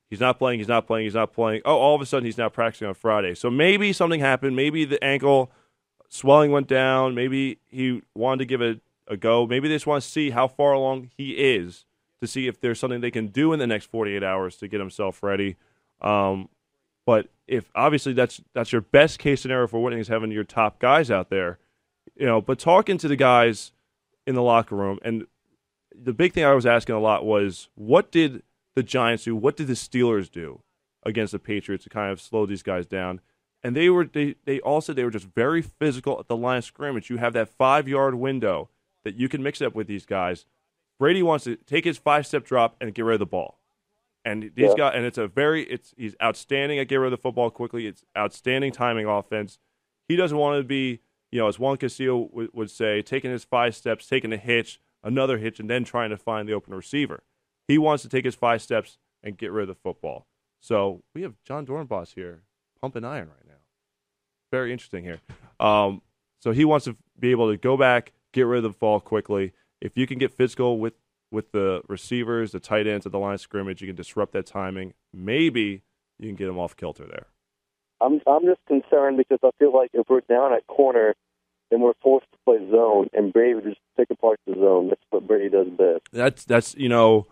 he's not playing, he's not playing, he's not playing. Oh, all of a sudden he's now practicing on Friday. So maybe something happened. Maybe the ankle swelling went down. Maybe he wanted to give it a go. Maybe they just want to see how far along he is to see if there's something they can do in the next forty-eight hours to get himself ready. Um, but if obviously that's that's your best case scenario for winning is having your top guys out there, you know. But talking to the guys in the locker room, and the big thing I was asking a lot was, what did the Giants do? What did the Steelers do against the Patriots to kind of slow these guys down? And they were they they all said they were just very physical at the line of scrimmage. You have that five yard window that you can mix it up with these guys. Brady wants to take his five step drop and get rid of the ball. And these yeah. guys, and it's a very, it's he's outstanding at getting rid of the football quickly. It's outstanding timing offense. He doesn't want to be, you know, as Juan Castillo w- would say, taking his five steps, taking a hitch, another hitch, and then trying to find the open receiver. He wants to take his five steps and get rid of the football. So we have John Dornbos here pumping iron right now. Very interesting here. Um, so he wants to be able to go back, get rid of the ball quickly. If you can get physical with with the receivers, the tight ends at the line of scrimmage, you can disrupt that timing. Maybe you can get them off kilter there. I'm I'm just concerned because I feel like if we're down at corner, then we're forced to play zone, and Brady would just take apart the zone. That's what Brady does best. That's that's you know,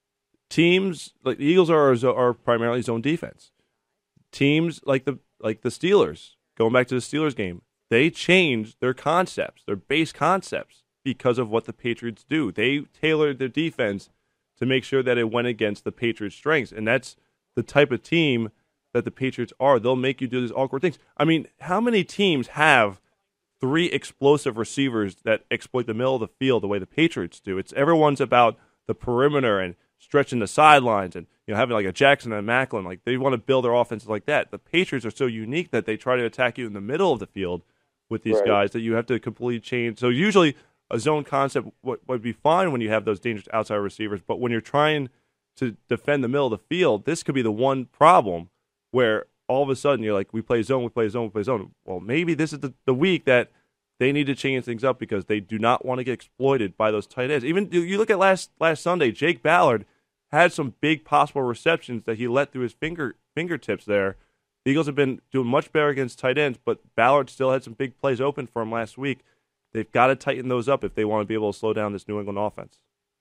teams like the Eagles are are primarily zone defense. Teams like the like the Steelers, going back to the Steelers game, they changed their concepts, their base concepts, because of what the Patriots do. They tailored their defense to make sure that it went against the Patriots' strengths, and that's the type of team that the Patriots are. They'll make you do these awkward things. I mean, how many teams have three explosive receivers that exploit the middle of the field the way the Patriots do? It's everyone's about the perimeter and stretching the sidelines and, you know, having like a Jackson and a Macklin. Like, they want to build their offenses like that. The Patriots are so unique that they try to attack you in the middle of the field with these right. guys that you have to completely change. So usually a zone concept would, would be fine when you have those dangerous outside receivers, but when you're trying to defend the middle of the field, this could be the one problem where all of a sudden you're like, we play zone, we play zone, we play zone. Well, maybe this is the, the week that they need to change things up because they do not want to get exploited by those tight ends. Even you look at last last Sunday, Jake Ballard had some big possible receptions that he let through his finger fingertips there. The Eagles have been doing much better against tight ends, but Ballard still had some big plays open for him last week. They've got to tighten those up if they want to be able to slow down this New England offense.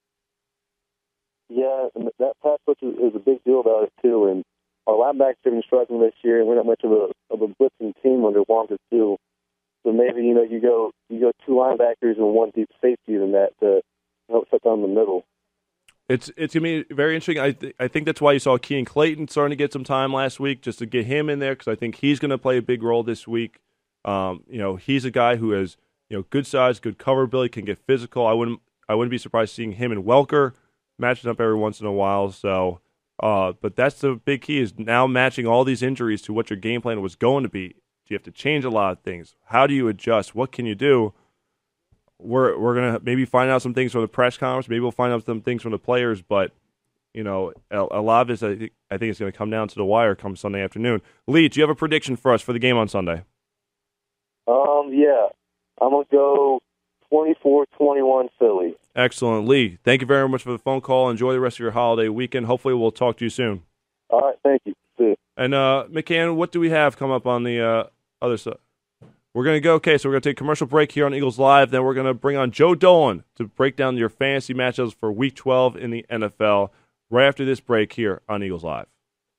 Yeah, and that pass rush is, is a big deal about it, too. And our linebackers have been struggling this year, and we're not much of a of a blitzing team under Juan Castillo. So maybe, you know, you go you go two linebackers and one deep safety than that to help shut down the middle. It's it's going to be very interesting. I th- I think that's why you saw Kean Clayton starting to get some time last week, just to get him in there, because I think he's going to play a big role this week. Um, you know, he's a guy who has, you know, good size, good cover ability, can get physical. I wouldn't I wouldn't be surprised seeing him and Welker matching up every once in a while. So, uh, but that's the big key, is now matching all these injuries to what your game plan was going to be. Do you have to change a lot of things? How do you adjust? What can you do? We're we're gonna maybe find out some things from the press conference. Maybe we'll find out some things from the players. But you know, a, a lot of this, I think, I think it's going to come down to the wire come Sunday afternoon. Lee, do you have a prediction for us for the game on Sunday? Um, yeah. I'm going to go twenty-four twenty-one Philly. Excellent. Lee, thank you very much for the phone call. Enjoy the rest of your holiday weekend. Hopefully we'll talk to you soon. All right, thank you. See you. And, uh, McCann, what do we have come up on the uh, other side? We're going to go, okay, so we're going to take a commercial break here on Eagles Live. Then we're going to bring on Joe Dolan to break down your fantasy matchups for Week twelve in the N F L right after this break here on Eagles Live.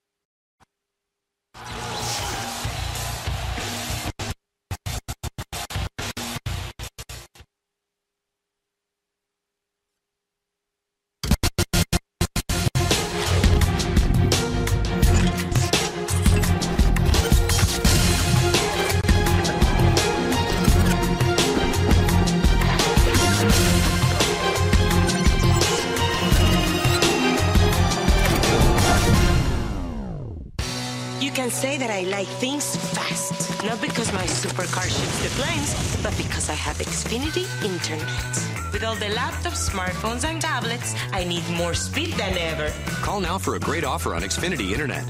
Say that I like things fast. Not because my supercar shoots the flames, but because I have Xfinity Internet. With all the laptops, smartphones, and tablets, I need more speed than ever. Call now for a great offer on Xfinity Internet.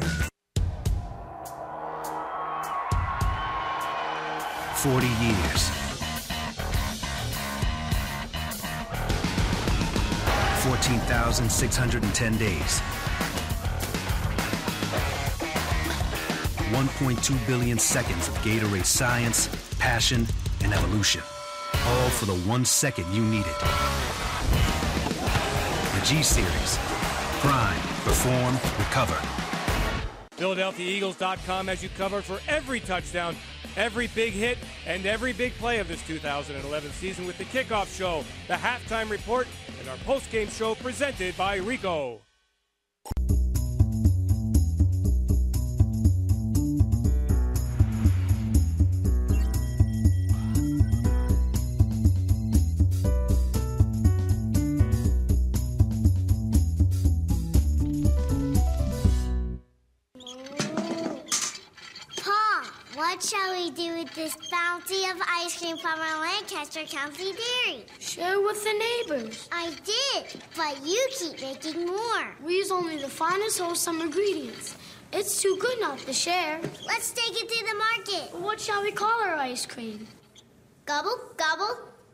Forty years. Fourteen thousand six hundred and ten days. one point two billion seconds of Gatorade science, passion, and evolution. All for the one second you needed. The G-Series. Prime, perform, recover. Philadelphia Eagles dot com has you covered for every touchdown, every big hit, and every big play of this two thousand eleven season with the kickoff show, the halftime report, and our postgame show presented by Rico. What shall we do with this bounty of ice cream from our Lancaster County Dairy? Share with the neighbors. I did, but you keep making more. We use only the finest wholesome ingredients. It's too good not to share. Let's take it to the market. What shall we call our ice cream? Gobble, gobble.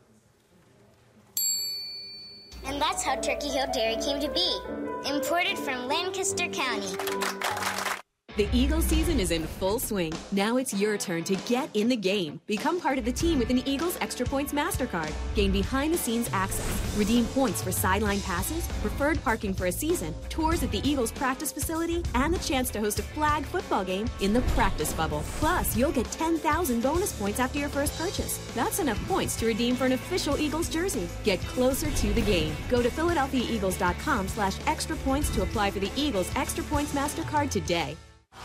And that's how Turkey Hill Dairy came to be. Imported from Lancaster County. The Eagles season is in full swing. Now it's your turn to get in the game. Become part of the team with an Eagles Extra Points MasterCard. Gain behind-the-scenes access. Redeem points for sideline passes, preferred parking for a season, tours at the Eagles practice facility, and the chance to host a flag football game in the practice bubble. Plus, you'll get ten thousand bonus points after your first purchase. That's enough points to redeem for an official Eagles jersey. Get closer to the game. Go to Philadelphia Eagles dot com slash extra points to apply for the Eagles Extra Points MasterCard today.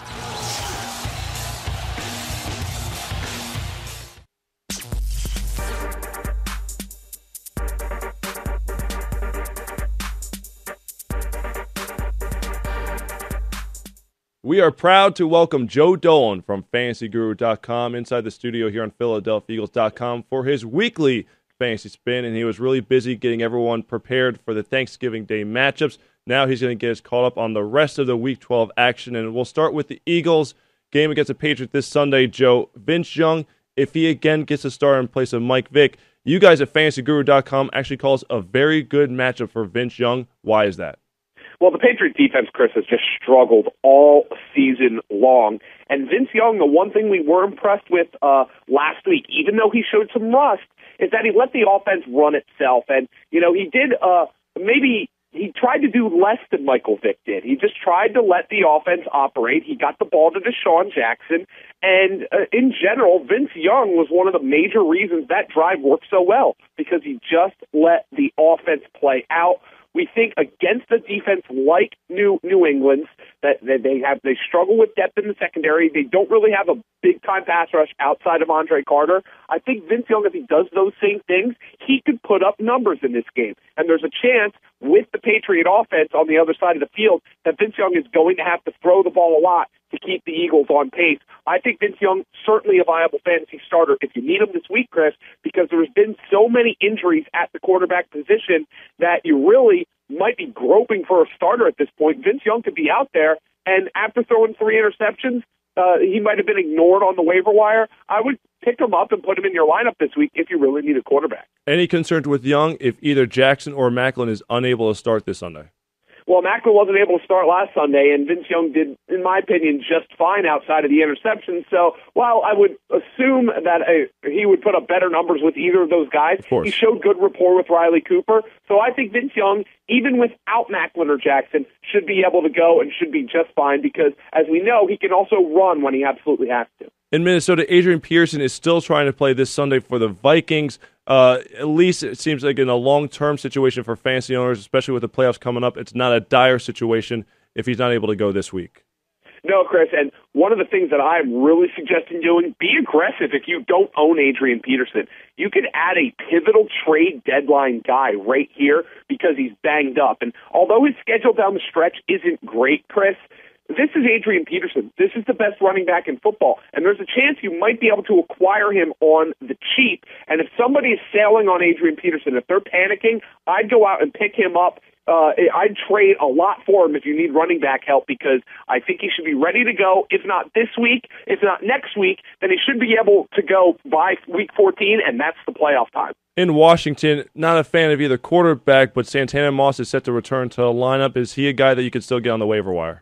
We are proud to welcome Joe Dolan from Fantasy Guru dot com inside the studio here on Philadelphia Eagles dot com for his weekly Fantasy Spin, and he was really busy getting everyone prepared for the Thanksgiving Day matchups. Now he's going to get us caught up on the rest of the Week twelve action, and we'll start with the Eagles game against the Patriots this Sunday. Joe, Vince Young, if he again gets a start in place of Mike Vick, you guys at Fantasy Guru dot com actually call us a very good matchup for Vince Young. Why is that? Well, the Patriot defense, Chris, has just struggled all season long. And Vince Young, the one thing we were impressed with uh, last week, even though he showed some rust, is that he let the offense run itself. And, you know, he did uh, maybe he tried to do less than Michael Vick did. He just tried to let the offense operate. He got the ball to Deshaun Jackson. And uh, in general, Vince Young was one of the major reasons that drive worked so well, because he just let the offense play out. We think against a defense like New New England's that, that they have they struggle with depth in the secondary. They don't really have a big time pass rush outside of Andre Carter. I think Vince Young, if he does those same things, he could put up numbers in this game. And there's a chance with the Patriot offense on the other side of the field that Vince Young is going to have to throw the ball a lot to keep the Eagles on pace. I think Vince Young certainly a viable fantasy starter if you need him this week, Chris, because there's been so many injuries at the quarterback position that you really might be groping for a starter at this point. Vince Young could be out there, and after throwing three interceptions, uh, he might have been ignored on the waiver wire. I would pick him up and put him in your lineup this week if you really need a quarterback. Any concerns with Young if either Jackson or Maclin is unable to start this Sunday? Well, Maclin wasn't able to start last Sunday, and Vince Young did, in my opinion, just fine outside of the interception. So while I would assume that uh, he would put up better numbers with either of those guys, of he showed good rapport with Riley Cooper. So I think Vince Young, even without Maclin or Jackson, should be able to go and should be just fine because, as we know, he can also run when he absolutely has to. In Minnesota, Adrian Peterson is still trying to play this Sunday for the Vikings. Uh, at least it seems like in a long-term situation for fantasy owners, especially with the playoffs coming up, it's not a dire situation if he's not able to go this week. No, Chris, and one of the things that I'm really suggesting doing, be aggressive if you don't own Adrian Peterson. You could add a pivotal trade deadline guy right here because he's banged up. And although his schedule down the stretch isn't great, Chris, this is Adrian Peterson. This is the best running back in football, and there's a chance you might be able to acquire him on the cheap. And if somebody is sailing on Adrian Peterson, if they're panicking, I'd go out and pick him up. Uh, I'd trade a lot for him if you need running back help because I think he should be ready to go. If not this week, if not next week, then he should be able to go by week fourteen, and that's the playoff time. In Washington, not a fan of either quarterback, but Santana Moss is set to return to the lineup. Is he a guy that you could still get on the waiver wire?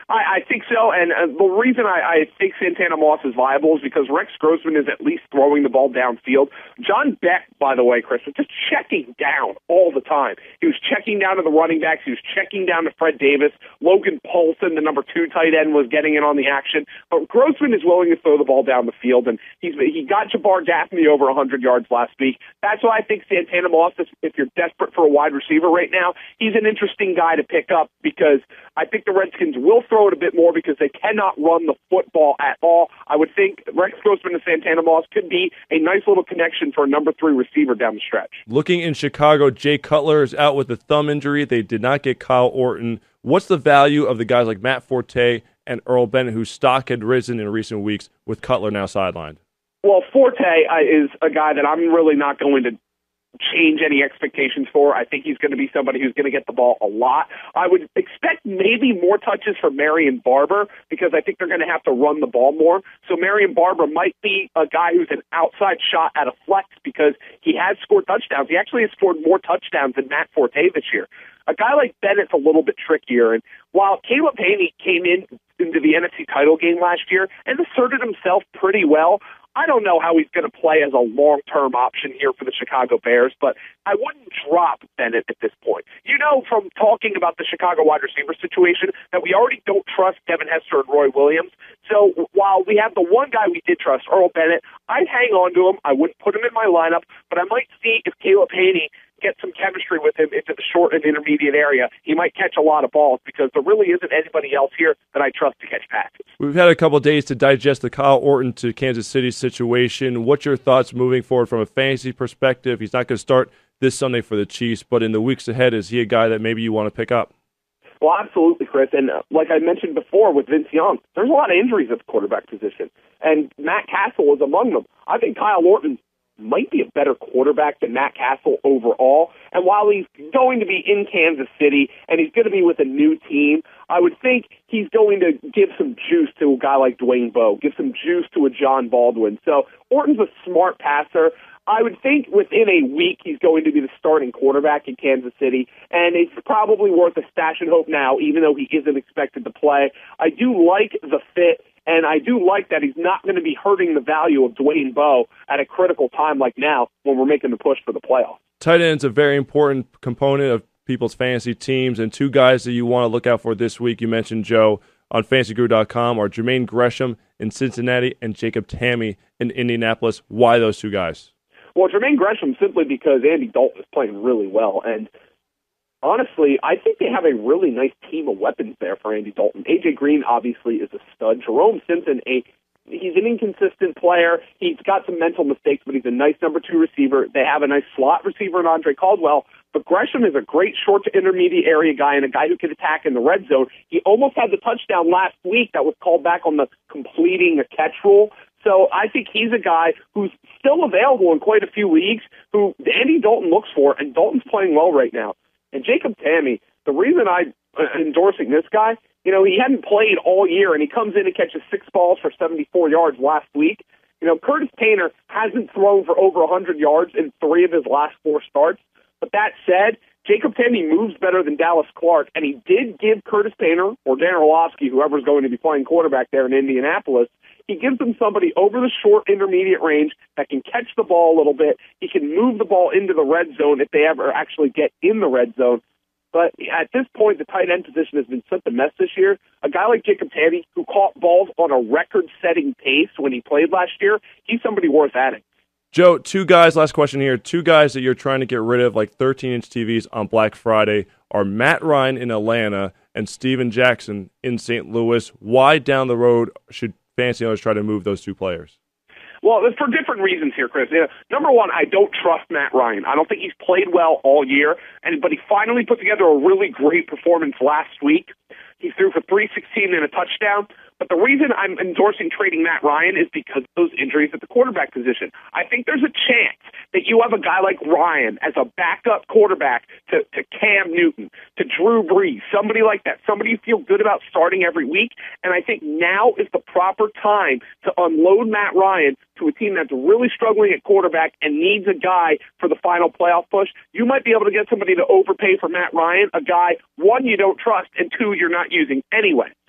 I, I think so, and uh, the reason I, I think Santana Moss is viable is because Rex Grossman is at least throwing the ball downfield. John Beck, by the way, Chris, was just checking down all the time. He was checking down to the running backs. He was checking down to Fred Davis. Logan Paulson, the number two tight end, was getting in on the action. But Grossman is willing to throw the ball down the field, and he's he got Jabbar Gaffney over one hundred yards last week. That's why I think Santana Moss, if you're desperate for a wide receiver right now, he's an interesting guy to pick up because I think the Redskins will throw it a bit more because they cannot run the football at all. I would think Rex Grossman and Santana Moss could be a nice little connection for a number three receiver down the stretch. Looking in Chicago, Jay Cutler is out with a thumb injury. They did not get Kyle Orton. What's the value of the guys like Matt Forte and Earl Bennett, whose stock had risen in recent weeks, with Cutler now sidelined? Well, Forte uh, is a guy that I'm really not going to change any expectations for. I think he's going to be somebody who's going to get the ball a lot. I would expect maybe more touches for Marion Barber because I think they're going to have to run the ball more. So Marion Barber might be a guy who's an outside shot at a flex because he has scored touchdowns. He actually has scored more touchdowns than Matt Forte this year. A guy like Bennett's a little bit trickier. And while Caleb Haney came in into the N F C title game last year and asserted himself pretty well, I don't know how he's going to play as a long-term option here for the Chicago Bears, but I wouldn't drop Bennett at this point. You know from talking about the Chicago wide receiver situation that we already don't trust Devin Hester and Roy Williams. So while we have the one guy we did trust, Earl Bennett, I'd hang on to him. I wouldn't put him in my lineup, but I might see if Caleb Haney get some chemistry with him into the short and intermediate area. He might catch a lot of balls because there really isn't anybody else here that I trust to catch passes. We've had a couple of days to digest the Kyle Orton to Kansas City situation. What's your thoughts moving forward from a fantasy perspective? He's not going to start this Sunday for the Chiefs, but in the weeks ahead, is he a guy that maybe you want to pick up? Well, absolutely, Chris. And uh, like I mentioned before with Vince Young, there's a lot of injuries at the quarterback position, and Matt Castle is among them. I think Kyle Orton might be a better quarterback than Matt Castle overall. And while he's going to be in Kansas City and he's going to be with a new team, I would think he's going to give some juice to a guy like Dwayne Bowe, give some juice to a John Baldwin. So Orton's a smart passer. I would think within a week he's going to be the starting quarterback in Kansas City, and it's probably worth a stash and hope now, even though he isn't expected to play. I do like the fit, and I do like that he's not going to be hurting the value of Dwayne Bowe at a critical time like now when we're making the push for the playoffs. Tight end's a very important component of people's fantasy teams, and two guys that you want to look out for this week, you mentioned, Joe, on fantasy guru dot com are Jermaine Gresham in Cincinnati and Jacob Tamme in Indianapolis. Why those two guys? Well, Jermaine Gresham simply because Andy Dalton is playing really well, and honestly, I think they have a really nice team of weapons there for Andy Dalton. A J Green obviously is a stud. Jerome Simpson, a he's an inconsistent player. He's got some mental mistakes, but he's a nice number two receiver. They have a nice slot receiver in Andre Caldwell, but Gresham is a great short to intermediate area guy and a guy who can attack in the red zone. He almost had the touchdown last week that was called back on the completing a catch rule. So I think he's a guy who's still available in quite a few leagues, who Andy Dalton looks for, and Dalton's playing well right now. And Jacob Tamme, the reason I'm endorsing this guy, you know, he hadn't played all year, and he comes in and catches six balls for seventy-four yards last week. You know, Curtis Painter hasn't thrown for over one hundred yards in three of his last four starts. But that said, Jacob Tamme moves better than Dallas Clark, and he did give Curtis Painter or Dan Orlovsky, whoever's going to be playing quarterback there in Indianapolis, he gives them somebody over the short intermediate range that can catch the ball a little bit. He can move the ball into the red zone if they ever actually get in the red zone. But at this point, the tight end position has been such a mess this year. A guy like Jacob Tamme, who caught balls on a record-setting pace when he played last year, he's somebody worth adding. Joe, two guys, last question here, two guys that you're trying to get rid of, like thirteen-inch T Vs on Black Friday, are Matt Ryan in Atlanta and Steven Jackson in Saint Louis. Why down the road should fantasy owners try to move those two players? Well, it's for different reasons here, Chris. You know, number one, I don't trust Matt Ryan. I don't think he's played well all year, and but he finally put together a really great performance last week. He threw for three sixteen and a touchdown. But the reason I'm endorsing trading Matt Ryan is because of those injuries at the quarterback position. I think there's a chance that you have a guy like Ryan as a backup quarterback to, to Cam Newton, to Drew Brees, somebody like that, somebody you feel good about starting every week. And I think now is the proper time to unload Matt Ryan to a team that's really struggling at quarterback and needs a guy for the final playoff push. You might be able to get somebody to overpay for Matt Ryan, a guy, one, you don't trust, and two, you're not using anyway.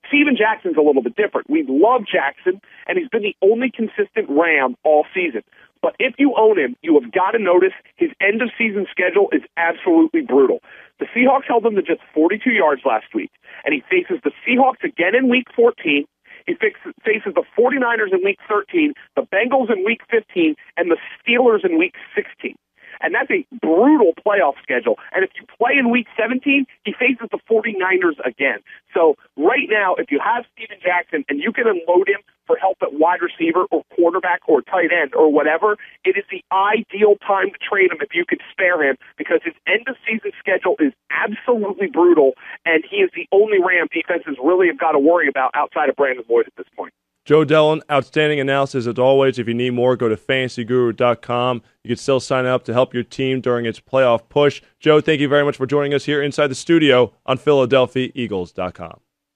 Steven Jackson's a little bit different. We love Jackson, and he's been the only consistent Ram all season. But if you own him, you have got to notice his end-of-season schedule is absolutely brutal. The Seahawks held him to just forty-two yards last week, and he faces the Seahawks again in Week fourteen. He faces the 49ers in Week thirteen, the Bengals in Week fifteen, and the Steelers in Week sixteen. And that's a brutal playoff schedule. And if you play in Week seventeen, he faces the 49ers again. So right now, if you have Steven Jackson and you can unload him for help at wide receiver or quarterback or tight end or whatever, it is the ideal time to trade him if you could spare him, because his end-of-season schedule is absolutely brutal, and he is the only Ram defenses really have got to worry about outside of Brandon Lloyd at this point. Joe Dellin, outstanding analysis as always. If you need more, go to fantasy guru dot com. You can still sign up to help your team during its playoff push. Joe, thank you very much for joining us here inside the studio on Philadelphia Eagles dot com.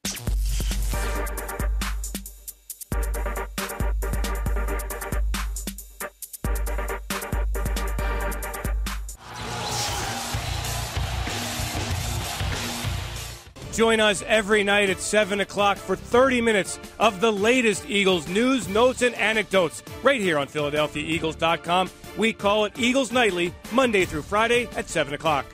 Join us every night at seven o'clock for thirty minutes of the latest Eagles news, notes, and anecdotes right here on Philadelphia Eagles dot com. We call it Eagles Nightly, Monday through Friday at seven o'clock.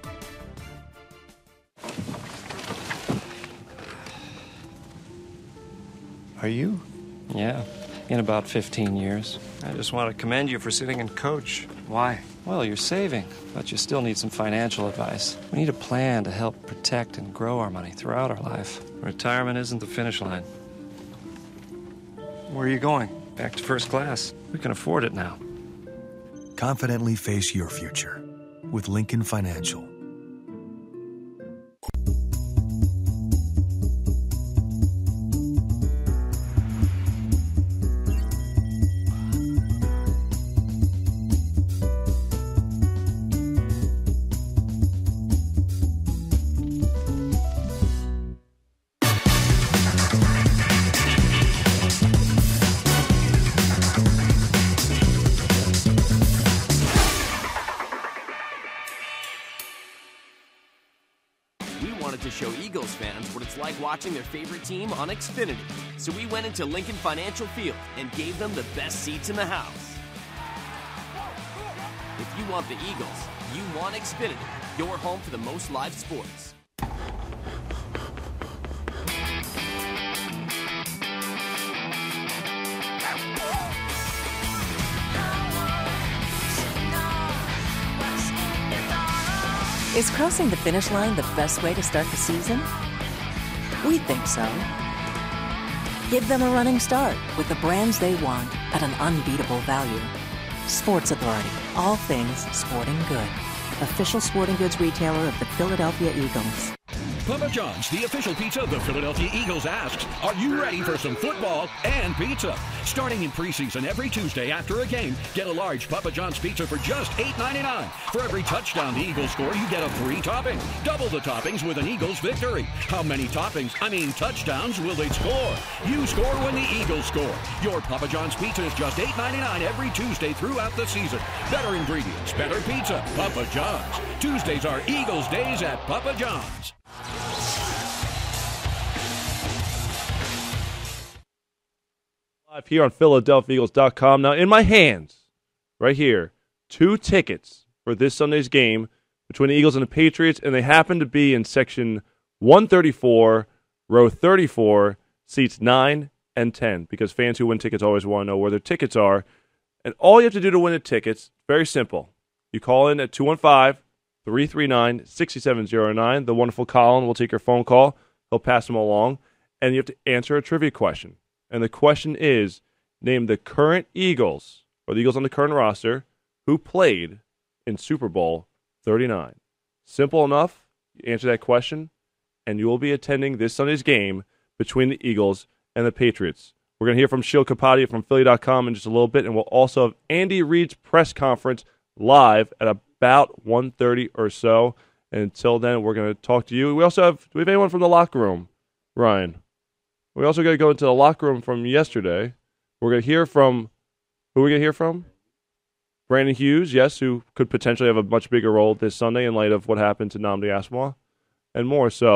Are you? Yeah, in about fifteen years. I just want to commend you for sitting and coach. Why? Well, you're saving, but you still need some financial advice. We need a plan to help protect and grow our money throughout our life. Retirement isn't the finish line. Where are you going? Back to first class. We can afford it now. Confidently face your future with Lincoln Financial. Watching their favorite team on Xfinity. So we went into Lincoln Financial Field and gave them the best seats in the house. If you want the Eagles, you want Xfinity, your home for the most live sports. Is crossing the finish line the best way to start the season? We think so. Give them a running start with the brands they want at an unbeatable value. Sports Authority, all things sporting good. Official sporting goods retailer of the Philadelphia Eagles. Papa John's, the official pizza of the Philadelphia Eagles, asks, are you ready for some football and pizza? Starting in preseason every Tuesday after a game, get a large Papa John's pizza for just eight ninety-nine. For every touchdown the Eagles score, you get a free topping. Double the toppings with an Eagles victory. How many toppings, I mean touchdowns, will they score? You score when the Eagles score. Your Papa John's pizza is just eight ninety-nine every Tuesday throughout the season. Better ingredients, better pizza, Papa John's. Tuesdays are Eagles days at Papa John's. Live here on Philadelphia Eagles dot com. Now, in my hands, right here, two tickets for this Sunday's game between the Eagles and the Patriots, and they happen to be in section one thirty-four, row thirty-four, seats nine and ten, because fans who win tickets always want to know where their tickets are. And all you have to do to win the tickets, very simple. You call in at two one five, three three nine, six seven zero nine. The wonderful Colin will take your phone call. He'll pass them along. And you have to answer a trivia question. And the question is, name the current Eagles, or the Eagles on the current roster, who played in Super Bowl thirty-nine. Simple enough. You answer that question, and you will be attending this Sunday's game between the Eagles and the Patriots. We're going to hear from Sheil Kapadia from Philly dot com in just a little bit, and we'll also have Andy Reid's press conference live at about one thirty or so. And until then, we're going to talk to you. We also have, do we have anyone from the locker room? Ryan. We also got to go into the locker room from yesterday. We're going to hear from, who are we going to hear from? Brandon Hughes, yes, who could potentially have a much bigger role this Sunday in light of what happened to Nnamdi Asomugha and more. So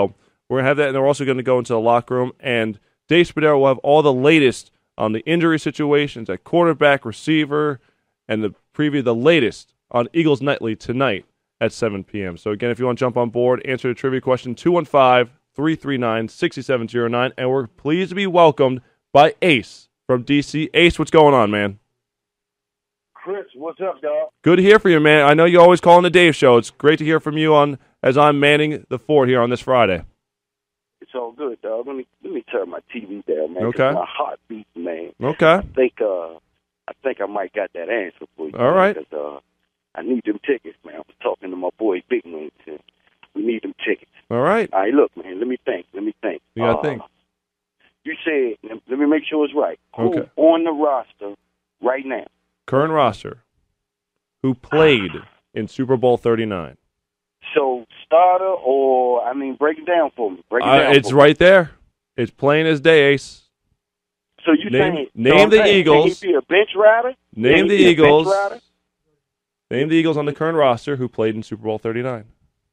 We're going to have that, and they're also going to go into the locker room. And Dave Spadaro will have all the latest on the injury situations at quarterback, receiver, and the preview, the latest on Eagles Nightly tonight at seven p.m. So, again, if you want to jump on board, answer the trivia question, two one five, three three nine, six seven zero nine. And we're pleased to be welcomed by Ace from D C. Ace, what's going on, man? Chris, what's up, dog? Good to hear from you, man. I know you always call on the Dave Show. It's great to hear from you on as I'm manning the fort here on this Friday. It's all good, dog. Let me let me turn my T V down, man. 'cause Okay. My heart beats, man. Okay. I think uh, I think I might got that answer for you. All right. Because uh, I need them tickets, man. I was talking to my boy Big Wings, and we need them tickets. All right. All right, look, man. Let me think. Let me think. You got to Uh, think. You said. Let me make sure it's right. Who Okay. on the roster right now? Current roster. Who played in Super Bowl thirty-nine? So starter, or I mean, break it down for me. Break it Uh, down. it's for me. right there. It's plain as day, Ace. So you Name- saying name so I'm the saying, Eagles. Can he be a bench rider? Name Can the he be a bench Eagles. rider? Name the Eagles on the current roster who played in Super Bowl thirty-nine.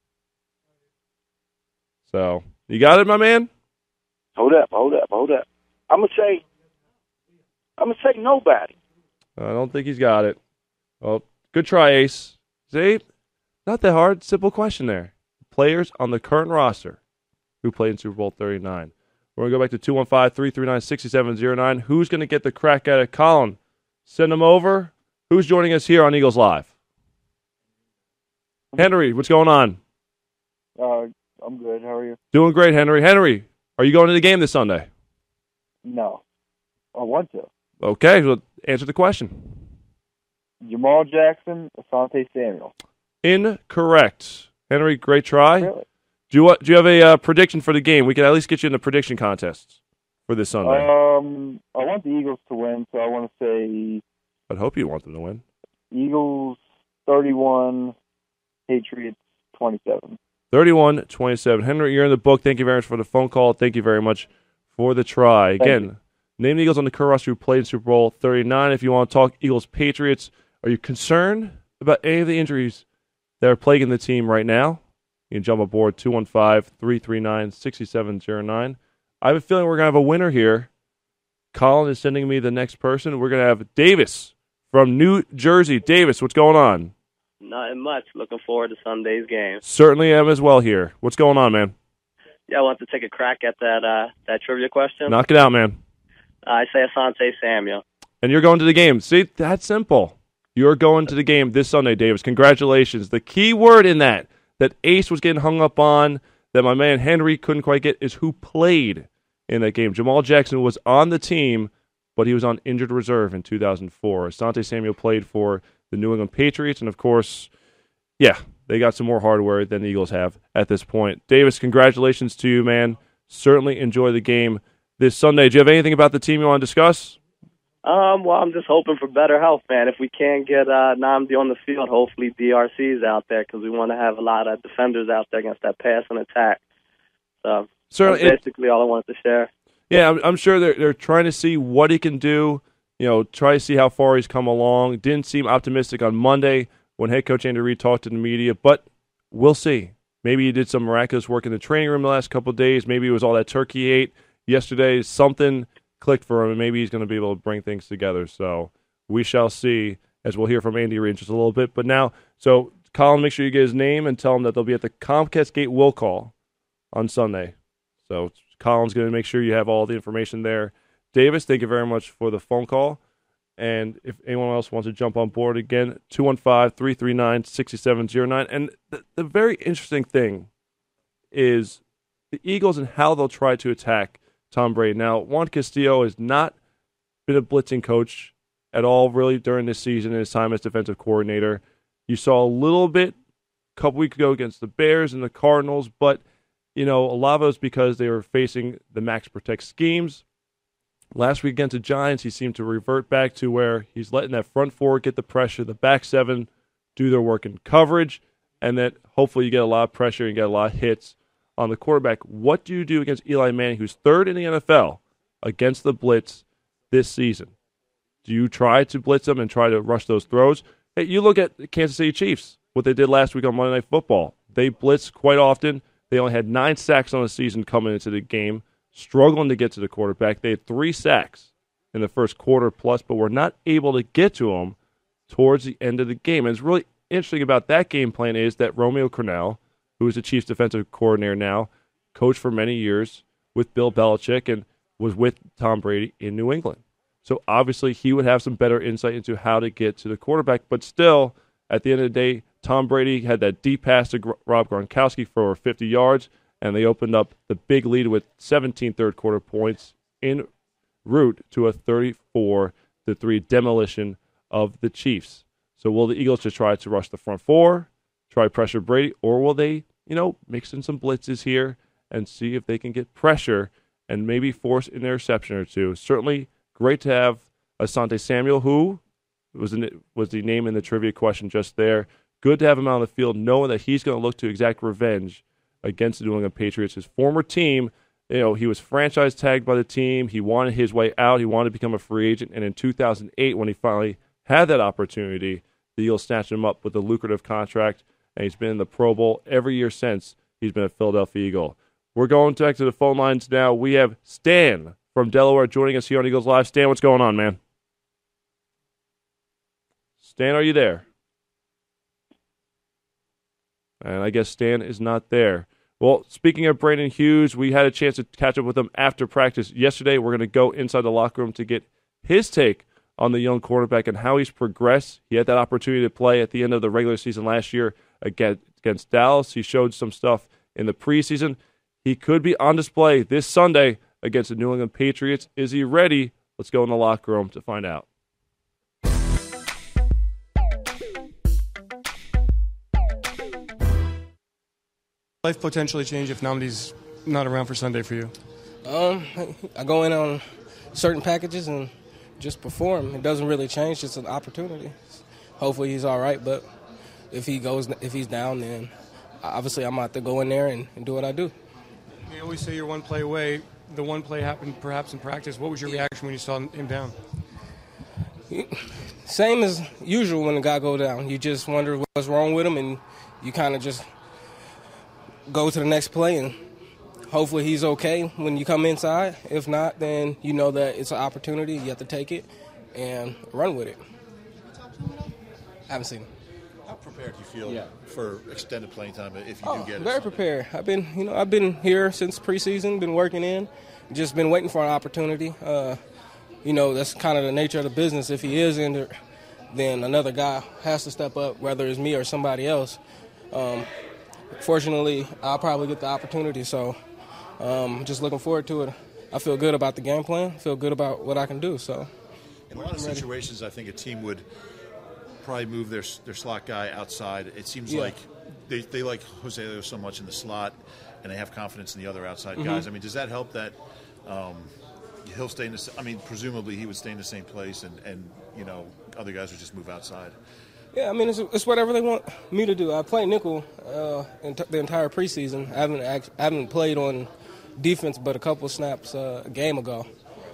So, you got it, my man? Hold up, hold up, hold up. I'm gonna say, I'm gonna say nobody. I don't think he's got it. Well, good try, Ace. See? Not that hard. Simple question there. Players on the current roster who played in Super Bowl thirty-nine. We're going to go back to two one five, three three nine, six seven zero nine. Who's going to get the crack at it? Colin, send them over. Who's joining us here on Eagles Live? Henry, what's going on? Uh, I'm good. How are you? Doing great, Henry. Henry, are you going to the game this Sunday? No. I want to. Okay, well, answer the question. Jamal Jackson, Asante Samuel. Incorrect. Henry, great try. Really? Do you, do you have a uh, prediction for the game? We can at least get you in the prediction contests for this Sunday. Um, I want the Eagles to win, so I want to say I'd hope you want them to win. Eagles thirty-one, Patriots twenty-seven. thirty-one twenty-seven. Henry, you're in the book. Thank you very much for the phone call. Thank you very much for the try. Again, you. name the Eagles on the current roster who played in Super Bowl thirty-nine. If you want to talk Eagles-Patriots, are you concerned about any of the injuries that are plaguing the team right now? You can jump aboard two one five, three three nine, six seven zero nine. I have a feeling we're going to have a winner here. Colin is sending me the next person. We're going to have Davis from New Jersey. Davis, what's going on? Nothing much. Looking forward to Sunday's game. Certainly am as well here. What's going on, man? Yeah, I want to take a crack at that uh, that trivia question. Knock it out, man. Uh, I say Asante Samuel. And you're going to the game. See, that's simple. You're going to the game this Sunday, Davis. Congratulations. The key word in that, that Ace was getting hung up on, that my man Henry couldn't quite get, is who played in that game. Jamal Jackson was on the team, but he was on injured reserve in two thousand four. Asante Samuel played for the New England Patriots, and of course, yeah, they got some more hardware than the Eagles have at this point. Davis, congratulations to you, man. Certainly enjoy the game this Sunday. Do you have anything about the team you want to discuss? Um, well, I'm just hoping for better health, man. If we can't get uh, Nnamdi on the field, hopefully D R C's out there because we want to have a lot of defenders out there against that pass and attack. So Certainly, that's basically all I wanted to share. Yeah, I'm, I'm sure they're they're trying to see what he can do. You know, try to see how far he's come along. Didn't seem optimistic on Monday when head coach Andy Reid talked to the media, but we'll see. Maybe he did some miraculous work in the training room the last couple of days. Maybe it was all that turkey he ate yesterday. Something clicked for him, and maybe he's going to be able to bring things together. So we shall see, as we'll hear from Andy Reid in just a little bit. But now, so Colin, make sure you get his name and tell him that they'll be at the Comcast Gate will call on Sunday. So Colin's going to make sure you have all the information there. Davis, thank you very much for the phone call. And if anyone else wants to jump on board again, two one five, three three nine, six seven zero nine. And the, the very interesting thing is the Eagles and how they'll try to attack Tom Brady. Now, Juan Castillo has not been a blitzing coach at all really during this season in his time as defensive coordinator. You saw a little bit a couple weeks ago against the Bears and the Cardinals, but you know, a lot of it was because they were facing the max protect schemes. Last week against the Giants, he seemed to revert back to where he's letting that front four get the pressure, the back seven do their work in coverage, and that hopefully you get a lot of pressure and get a lot of hits on the quarterback. What do you do against Eli Manning, who's third in the N F L against the blitz this season? Do you try to blitz them and try to rush those throws? Hey, you look at the Kansas City Chiefs, what they did last week on Monday Night Football. They blitz quite often. They only had nine sacks on the season coming into the game, struggling to get to the quarterback. They had three sacks in the first quarter plus, but were not able to get to him towards the end of the game. And it's really interesting about that game plan is that Romeo Crennel, who is the Chiefs defensive coordinator now, coached for many years with Bill Belichick and was with Tom Brady in New England. So obviously he would have some better insight into how to get to the quarterback. But still, at the end of the day, Tom Brady had that deep pass to Rob Gronkowski for fifty yards, and they opened up the big lead with seventeen third-quarter points en route to a thirty-four to three demolition of the Chiefs. So will the Eagles just try to rush the front four, try pressure Brady, or will they, you know, mix in some blitzes here and see if they can get pressure and maybe force an interception or two? Certainly great to have Asante Samuel, who was in, was the name in the trivia question just there. Good to have him out on the field, knowing that he's going to look to exact revenge against the New England Patriots. His former team, you know, he was franchise tagged by the team. He wanted his way out. He wanted to become a free agent. And in two thousand eight, when he finally had that opportunity, the Eagles snatched him up with a lucrative contract, and he's been in the Pro Bowl every year since he's been a Philadelphia Eagle. We're going back to the phone lines now. We have Stan from Delaware joining us here on Eagles Live. Stan, what's going on, man? Stan, are you there? And I guess Stan is not there. Well, speaking of Brandon Hughes, we had a chance to catch up with him after practice yesterday. We're going to go inside the locker room to get his take on the young quarterback and how he's progressed. He had that opportunity to play at the end of the regular season last year against, against Dallas. He showed some stuff in the preseason. He could be on display this Sunday against the New England Patriots. Is he ready? Let's go in the locker room to find out. Life potentially change if Nnamdi's not around for Sunday for you? Um, I go in on certain packages and just perform. It doesn't really change. It's an opportunity. Hopefully he's all right, but if he goes, if he's down, then obviously I'm out to go in there and, and do what I do. They always say you're one play away. The one play happened perhaps in practice. What was your reaction when you saw him down? Same as usual when the guy go down. You just wonder what's wrong with him, and you kind of just go to the next play, and hopefully he's okay when you come inside. If not, then you know that it's an opportunity. You have to take it and run with it. I haven't seen him. How prepared do you feel Yeah. for extended playing time if you Oh, do get it? very prepared. I've been, you know, I've been here since preseason, been working in, just been waiting for an opportunity. Uh, you know, that's kind of the nature of the business. If he is injured, then another guy has to step up, whether it's me or somebody else. Um, fortunately, I'll probably get the opportunity, so um, just looking forward to it. I feel good about the game plan. I feel good about what I can do. So, In a lot of I'm ready. situations, I think a team would probably move their their slot guy outside. It seems Yeah. like they, they like Jose Leo so much in the slot, and they have confidence in the other outside Mhm. guys. I mean, does that help that um, he'll stay in the? I mean, presumably he would stay in the same place, and, and you know other guys would just move outside. Yeah, I mean, it's, it's whatever they want me to do. I play nickel uh, in t- the entire preseason. I haven't act- I haven't played on defense but a couple snaps uh, a game ago.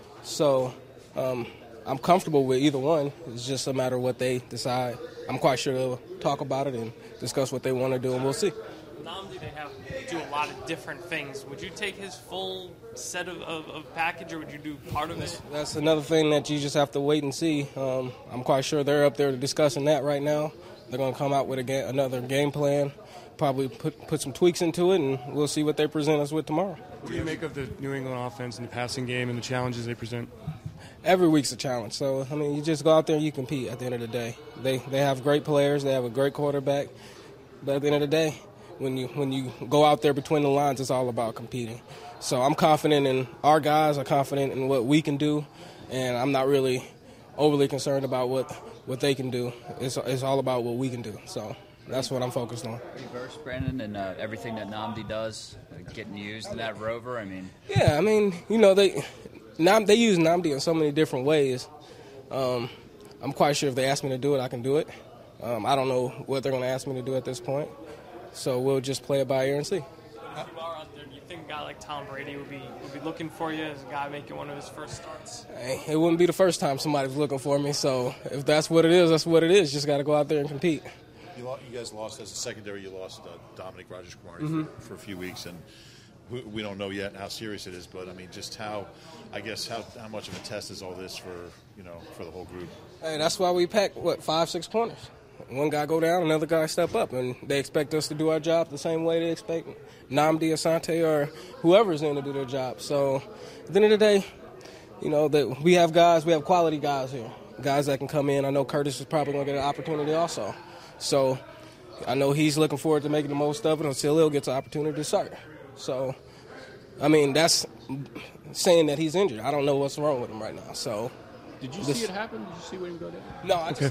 So um, I'm comfortable with either one. It's just a matter of what they decide. I'm quite sure they'll talk about it and discuss what they want to do, and we'll see. Nnamdi, they have do a lot of different things. Would you take his full set of, of, of package, or would you do part of it? That's another thing that you just have to wait and see. Um, I'm quite sure they're up there discussing that right now. They're going to come out with a ga- another game plan, probably put put some tweaks into it, and we'll see what they present us with tomorrow. What do you make of the New England offense and the passing game and the challenges they present? Every week's a challenge. So, I mean, you just go out there and you compete at the end of the day. They they have great players. They have a great quarterback. But at the end of the day, when you when you go out there between the lines, it's all about competing. So I'm confident in our guys. I'm confident in what we can do. And I'm not really overly concerned about what, what they can do. It's, it's all about what we can do. So that's what I'm focused on. Are you versed, Brandon, in uh, everything that Nnamdi does, uh, getting used in that rover? I mean, Yeah, I mean, you know, they Nam, they use Nnamdi in so many different ways. Um, I'm quite sure if they ask me to do it, I can do it. Um, I don't know what they're going to ask me to do at this point. So we'll just play it by ear and see. If you are out there, do you think a guy like Tom Brady would be would be looking for you as a guy making one of his first starts? Hey, it wouldn't be the first time somebody's looking for me. So if that's what it is, that's what it is. Just got to go out there and compete. You, lo- you guys lost as a secondary. You lost uh, Dominic Rogers-Kumari Mhm. for, for a few weeks, and we, we don't know yet how serious it is. But I mean, just how, I guess, how how much of a test is all this for you know for the whole group? Hey, that's why we pack, what, five, six corners. One guy go down, another guy step up, and they expect us to do our job the same way they expect Nnamdi Asante or whoever's in to do their job. So at the end of the day, you know, that we have guys, we have quality guys here, guys that can come in. I know Curtis is probably going to get an opportunity also. So I know he's looking forward to making the most of it until he'll get the opportunity to start. So, I mean, that's saying that he's injured. I don't know what's wrong with him right now. So, Did you this- see it happen? Did you see William go down? No, I just.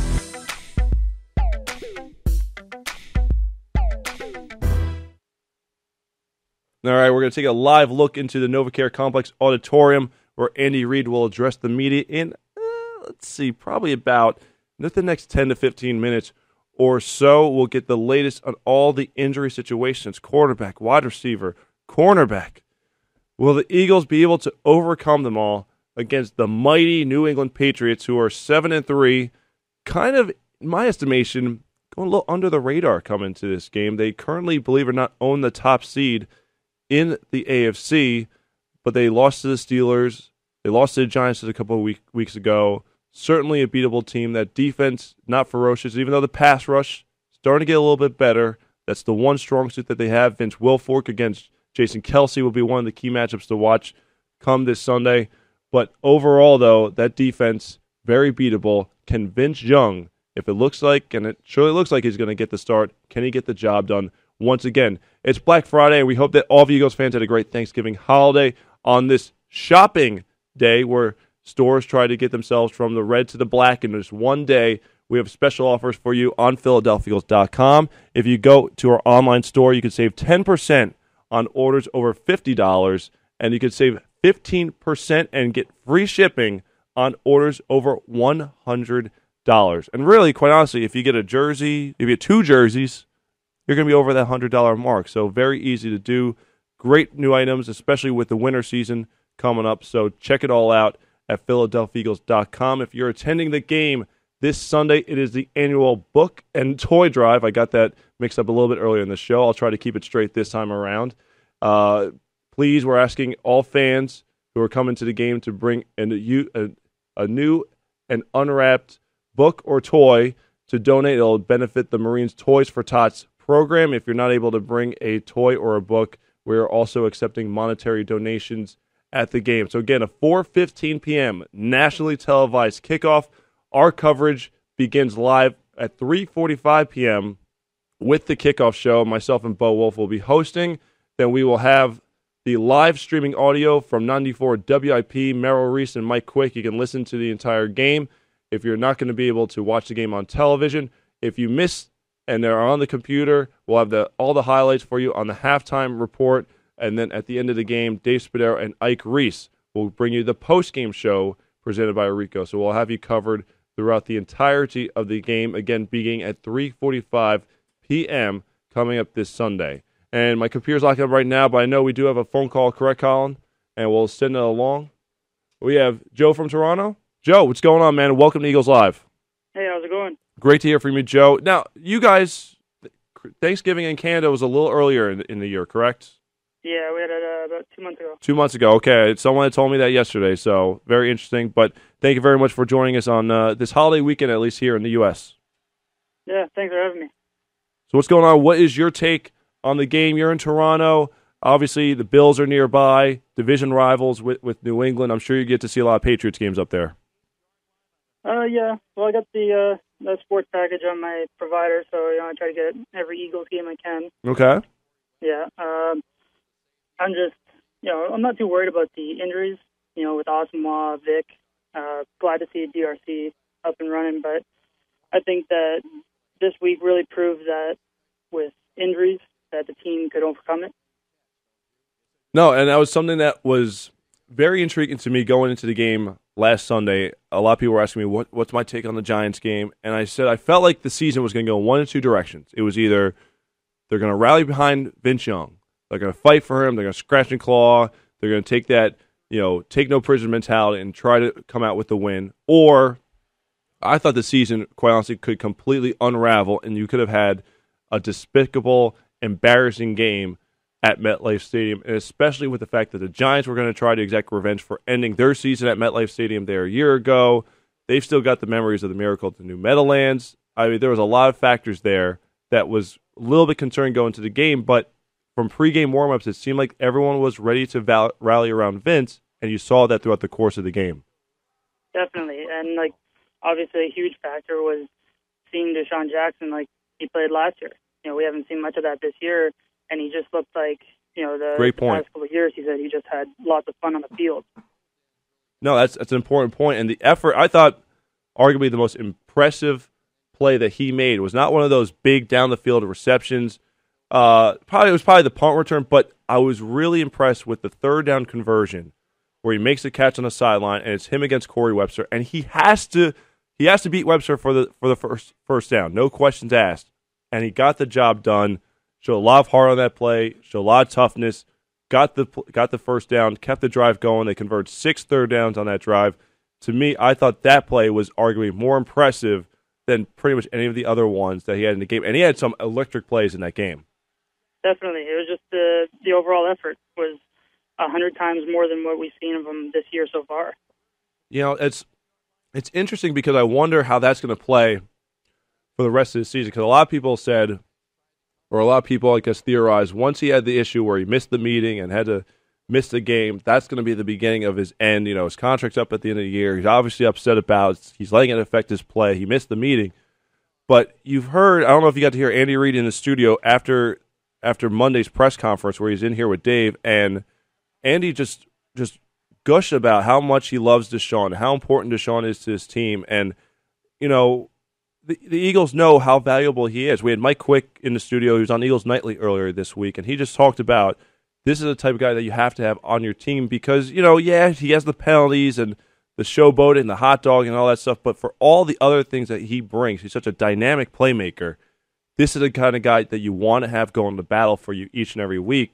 All right, we're going to take a live look into the NovaCare Complex Auditorium where Andy Reid will address the media in, uh, let's see, probably about the next ten to fifteen minutes or so. We'll get the latest on all the injury situations, quarterback, wide receiver, cornerback. Will the Eagles be able to overcome them all against the mighty New England Patriots, who are seven and three, kind of, in my estimation, going a little under the radar coming into this game? They currently, believe it or not, own the top seed in the A F C, but they lost to the Steelers. They lost to the Giants a couple of week, weeks ago. Certainly a beatable team. That defense, not ferocious, even though the pass rush starting to get a little bit better. That's the one strong suit that they have. Vince Wilfork against Jason Kelsey will be one of the key matchups to watch come this Sunday. But overall, though, that defense, very beatable. Can Vince Young, if it looks like, and it surely looks like he's going to get the start, can he get the job done? Once again, it's Black Friday, and we hope that all of you Eagles fans had a great Thanksgiving holiday on this shopping day where stores try to get themselves from the red to the black in just one day. We have special offers for you on Philadelphia Eagles dot com. If you go to our online store, you can save ten percent on orders over fifty dollars, and you can save fifteen percent and get free shipping on orders over one hundred dollars. And really, quite honestly, if you get a jersey, if you get two jerseys, you're going to be over that one hundred dollars mark. So very easy to do. Great new items, especially with the winter season coming up. So check it all out at Philadelphia Eagles dot com. If you're attending the game this Sunday, it is the annual book and toy drive. I got that mixed up a little bit earlier in the show. I'll try to keep it straight this time around. Uh, please, we're asking all fans who are coming to the game to bring an, a, a new and unwrapped book or toy to donate. It'll benefit the Marines Toys for Tots program. If you're not able to bring a toy or a book, we're also accepting monetary donations at the game. So again, a four fifteen p.m. nationally televised kickoff. Our coverage begins live at three forty-five p.m. with the kickoff show. Myself and Bo Wolf will be hosting. Then we will have the live streaming audio from ninety-four W I P, Merrill Reese and Mike Quick. You can listen to the entire game if you're not going to be able to watch the game on television. If you miss and they're on the computer, we'll have the all the highlights for you on the halftime report. And then at the end of the game, Dave Spadero and Ike Reese will bring you the post-game show presented by Rico. So we'll have you covered throughout the entirety of the game, again, beginning at three forty-five p.m. coming up this Sunday. And my computer's locking up right now, but I know we do have a phone call, correct, Colin? And we'll send it along. We have Joe from Toronto. Joe, what's going on, man? Welcome to Eagles Live. Hey, how's it going? Great to hear from you, Joe. Now, you guys, Thanksgiving in Canada was a little earlier in, in the year, correct? Yeah, we had it uh, about two months ago. Two months ago. Okay, someone had told me that yesterday, so very interesting. But thank you very much for joining us on uh, this holiday weekend, at least here in the U S. Yeah, thanks for having me. So what's going on? What is your take on the game? You're in Toronto. Obviously, the Bills are nearby, division rivals with, with New England. I'm sure you get to see a lot of Patriots games up there. Uh, yeah. Well, I got the uh, the sports package on my provider, so you know I try to get every Eagles game I can. Okay. Yeah. Um, I'm just, you know, I'm not too worried about the injuries. You know, with Asamoah, Vic, uh, glad to see D R C up and running, but I think that this week really proved that with injuries that the team could overcome it. No, and that was something that was very intriguing to me going into the game last Sunday. A lot of people were asking me, what, what's my take on the Giants game? And I said I felt like the season was going to go one of two directions. It was either they're going to rally behind Vince Young, they're going to fight for him, they're going to scratch and claw, they're going to take that, you know, take no prisoner mentality and try to come out with the win, or I thought the season, quite honestly, could completely unravel, and you could have had a despicable, embarrassing game at MetLife Stadium, and especially with the fact that the Giants were going to try to exact revenge for ending their season at MetLife Stadium there a year ago. They've still got the memories of the miracle at the New Meadowlands. I mean, there was a lot of factors there that was a little bit concerning going to the game, but from pregame warmups, it seemed like everyone was ready to val- rally around Vince, and you saw that throughout the course of the game. Definitely, and like obviously a huge factor was seeing Deshaun Jackson like he played last year. You know, we haven't seen much of that this year, and he just looked like, you know, the, Great the point. past couple of years he said he just had lots of fun on the field. No, that's that's an important point, and the effort, I thought arguably the most impressive play that he made was not one of those big down-the-field receptions. Uh, probably it was probably the punt return, but I was really impressed with the third down conversion where he makes the catch on the sideline, and it's him against Corey Webster, and he has to he has to beat Webster for the for the first first down, no questions asked, and he got the job done. Showed a lot of heart on that play, showed a lot of toughness, got the got the first down, kept the drive going. They converted six third downs on that drive. To me, I thought that play was arguably more impressive than pretty much any of the other ones that he had in the game, and he had some electric plays in that game. Definitely, it was just the the overall effort was a hundred times more than what we've seen of him this year so far. You know, it's it's interesting because I wonder how that's going to play for the rest of the season, because a lot of people said, or a lot of people, I guess, theorized, once he had the issue where he missed the meeting and had to miss the game, that's going to be the beginning of his end. You know, his contract's up at the end of the year. He's obviously upset about it. He's letting it affect his play. He missed the meeting. But you've heard, I don't know if you got to hear Andy Reid in the studio after after Monday's press conference where he's in here with Dave, and Andy just just gushed about how much he loves Deshaun, how important Deshaun is to his team. And, you know, The, the Eagles know how valuable he is. We had Mike Quick in the studio. He was on Eagles Nightly earlier this week, and he just talked about this is the type of guy that you have to have on your team because, you know, yeah, he has the penalties and the showboating and the hot dog and all that stuff, but for all the other things that he brings, he's such a dynamic playmaker. This is the kind of guy that you want to have going to battle for you each and every week.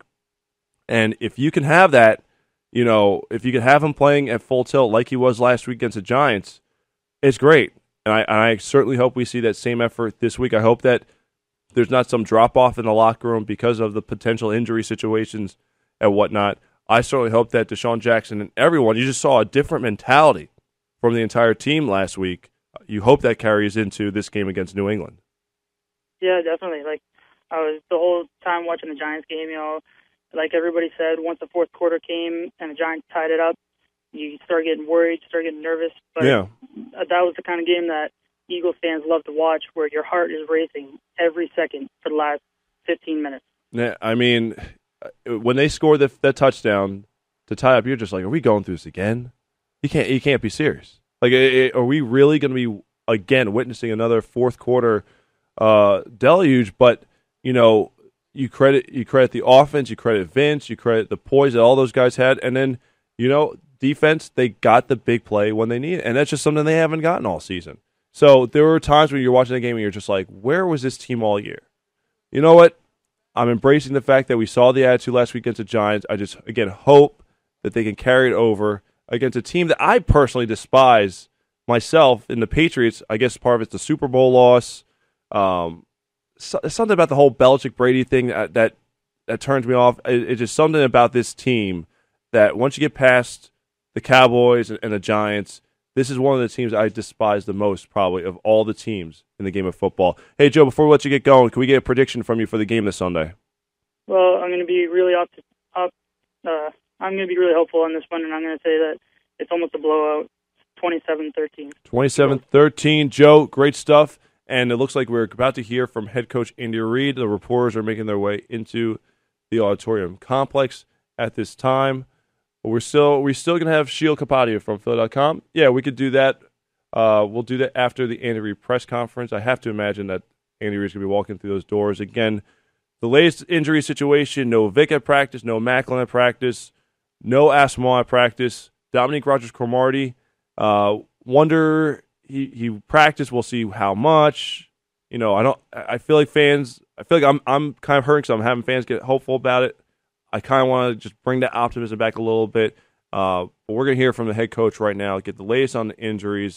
And if you can have that, you know, if you can have him playing at full tilt like he was last week against the Giants, it's great. And I, and I certainly hope we see that same effort this week. I hope that there's not some drop-off in the locker room because of the potential injury situations and whatnot. I certainly hope that Deshaun Jackson and everyone, you just saw a different mentality from the entire team last week. You hope that carries into this game against New England. Yeah, definitely. Like, I was the whole time watching the Giants game, you know, like everybody said, once the fourth quarter came and the Giants tied it up, you start getting worried, start getting nervous. But yeah. that was the kind of game that Eagles fans love to watch, where your heart is racing every second for the last fifteen minutes. Yeah, I mean, when they scored the, that touchdown to tie up, you're just like, are we going through this again? You can't, you can't be serious. Like, are we really going to be, again, witnessing another fourth quarter uh, deluge? But, you know, you credit you credit the offense, you credit Vince, you credit the poise that all those guys had, and then, you know, defense, they got the big play when they need it, and that's just something they haven't gotten all season. So there were times when you're watching the game and you're just like, where was this team all year? You know what? I'm embracing the fact that we saw the attitude last week against the Giants. I just, again, hope that they can carry it over against a team that I personally despise myself in the Patriots. I guess part of it's the Super Bowl loss. Um, so, something about the whole Belichick-Brady thing that, that that turns me off. It, it's just something about this team that once you get past the Cowboys and, and the Giants, this is one of the teams I despise the most, probably, of all the teams in the game of football. Hey, Joe, before we let you get going, can we get a prediction from you for the game this Sunday? Well, I'm going to be really up. up uh, I'm going to be really hopeful on this one, and I'm going to say that it's almost a blowout, twenty-seven thirteen. twenty-seven thirteen. Joe, great stuff. And it looks like we're about to hear from head coach Andy Reid. The reporters are making their way into the auditorium complex at this time. But we're still we're still going to have Sheil Kapadia from Philly dot com. Yeah, we could do that. Uh, we'll do that after the Andy Reid press conference. I have to imagine that Andy Reid's going to be walking through those doors. Again, the latest injury situation, no Vic at practice, no Macklin at practice, no Asamoah at practice. Dominique Rodgers-Cromartie, uh, wonder he he practiced. We'll see how much. You know, I don't. I feel like fans. I feel like I'm I'm kind of hurting, so I'm having fans get hopeful about it. I kind of want to just bring that optimism back a little bit. Uh, but we're going to hear from the head coach right now, get the latest on the injuries,